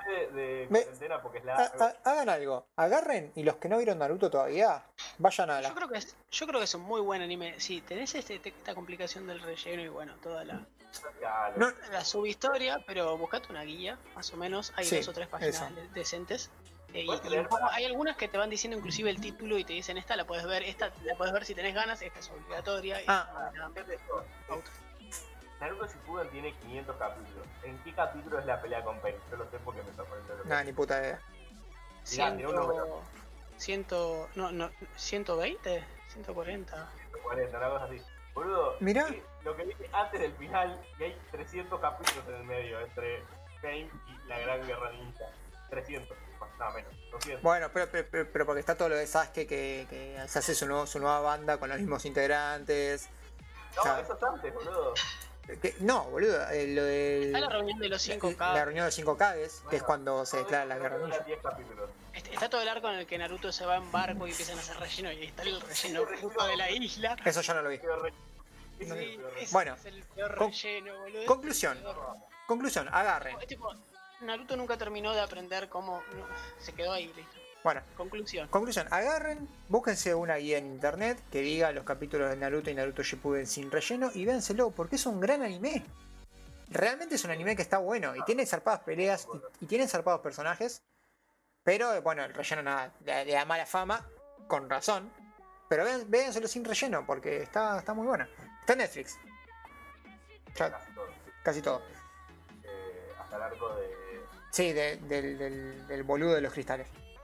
de, de Me- cuarentena porque es Ha- largo. ha- hagan algo, agarren y los que no vieron Naruto todavía, vayan a Yo la. creo que es, yo creo que es un muy buen anime. Sí, tenés este, esta complicación del relleno y bueno, toda la, Claro. No, la subhistoria, pero buscate una guía, más o menos. Hay Sí, dos o tres páginas eso. de- decentes. Eh, y- ¿Puedes y leer un poco- para- hay algunas que te van diciendo inclusive el título y te dicen esta la puedes ver, esta la puedes ver si tenés ganas, esta es obligatoria. y- Ah. Fíjate esto, Naruto Shippuden tiene quinientos capítulos. ¿En qué capítulo es la pelea con Pain? Yo lo sé porque me sorprendió. lo que- nada, ni puta idea. Mirá, mirá un número. Ciento, ciento, no, no, ciento veinte, ciento cuarenta. ciento cuarenta, una cosa así. Boludo, Mirá. eh, lo que dije antes del final, que hay trescientos capítulos en el medio entre Pain y la Gran Guerra Ninja. trescientos, más nada menos, doscientos. Bueno, pero, pero, pero- pero porque está todo lo de Sasuke que, que se hace su, nuevo- su nueva banda con los mismos integrantes. No, o sea, eso es antes, boludo. que- no, boludo, eh, lo del. Está la reunión de los cinco la, K. la reunión de cinco Kages, que es Bueno, cuando se declara la guerra ninja. diez capítulos. Este- Está todo el arco en el que Naruto se va en barco y empiezan a hacer relleno y está el relleno bruto de la isla. Eso ya no lo vi. Quedó re- Sí, ese Bueno, es el peor con- relleno, boludo. conclusión. Es el peor. Conclusión, agarren. Es tipo, Naruto nunca terminó de aprender cómo. no, se quedó ahí, listo. Bueno, Conclusión. conclusión, agarren, búsquense una guía en internet que diga los capítulos de Naruto y Naruto Shippuden sin relleno y véanselo, porque es un gran anime. Realmente es un anime que está bueno y tiene zarpadas peleas y, y tiene zarpados personajes. Pero bueno, el relleno nada, le, le da mala fama, con razón. Pero vean, véanselo sin relleno porque está, está muy buena. Está en Netflix, ya, Casi todo. casi todo. Eh, hasta el arco de. Sí, de- del, del- del boludo de los cristales.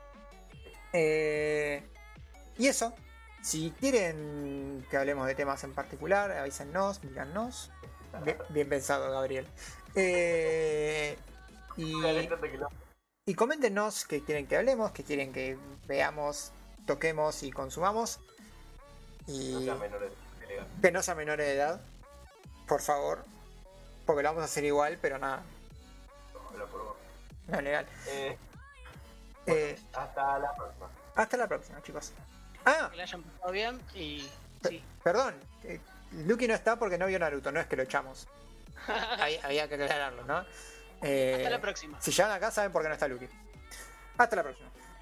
Eh, y eso. Si quieren que hablemos de temas en particular, avísennos, díganos. Bien, bien pensado, Gabriel. Eh, y, Aléjate que no. y coméntenos qué quieren que hablemos, qué quieren que veamos, toquemos y consumamos. No Y sean menores de edad. que no sea menores de edad, por favor. Porque lo vamos a hacer igual, pero nada, Habla por vos. no es legal. Eh, Eh, hasta la próxima. hasta la próxima, chicos. Ah, Que la hayan pasado bien y. Pe- Sí. Perdón, eh, Lucky no está porque no vio Naruto, no es que lo echamos. Había, había que aclararlo, ¿no? Eh, Hasta la próxima. Si llegan acá saben por qué no está Lucky. Hasta la próxima.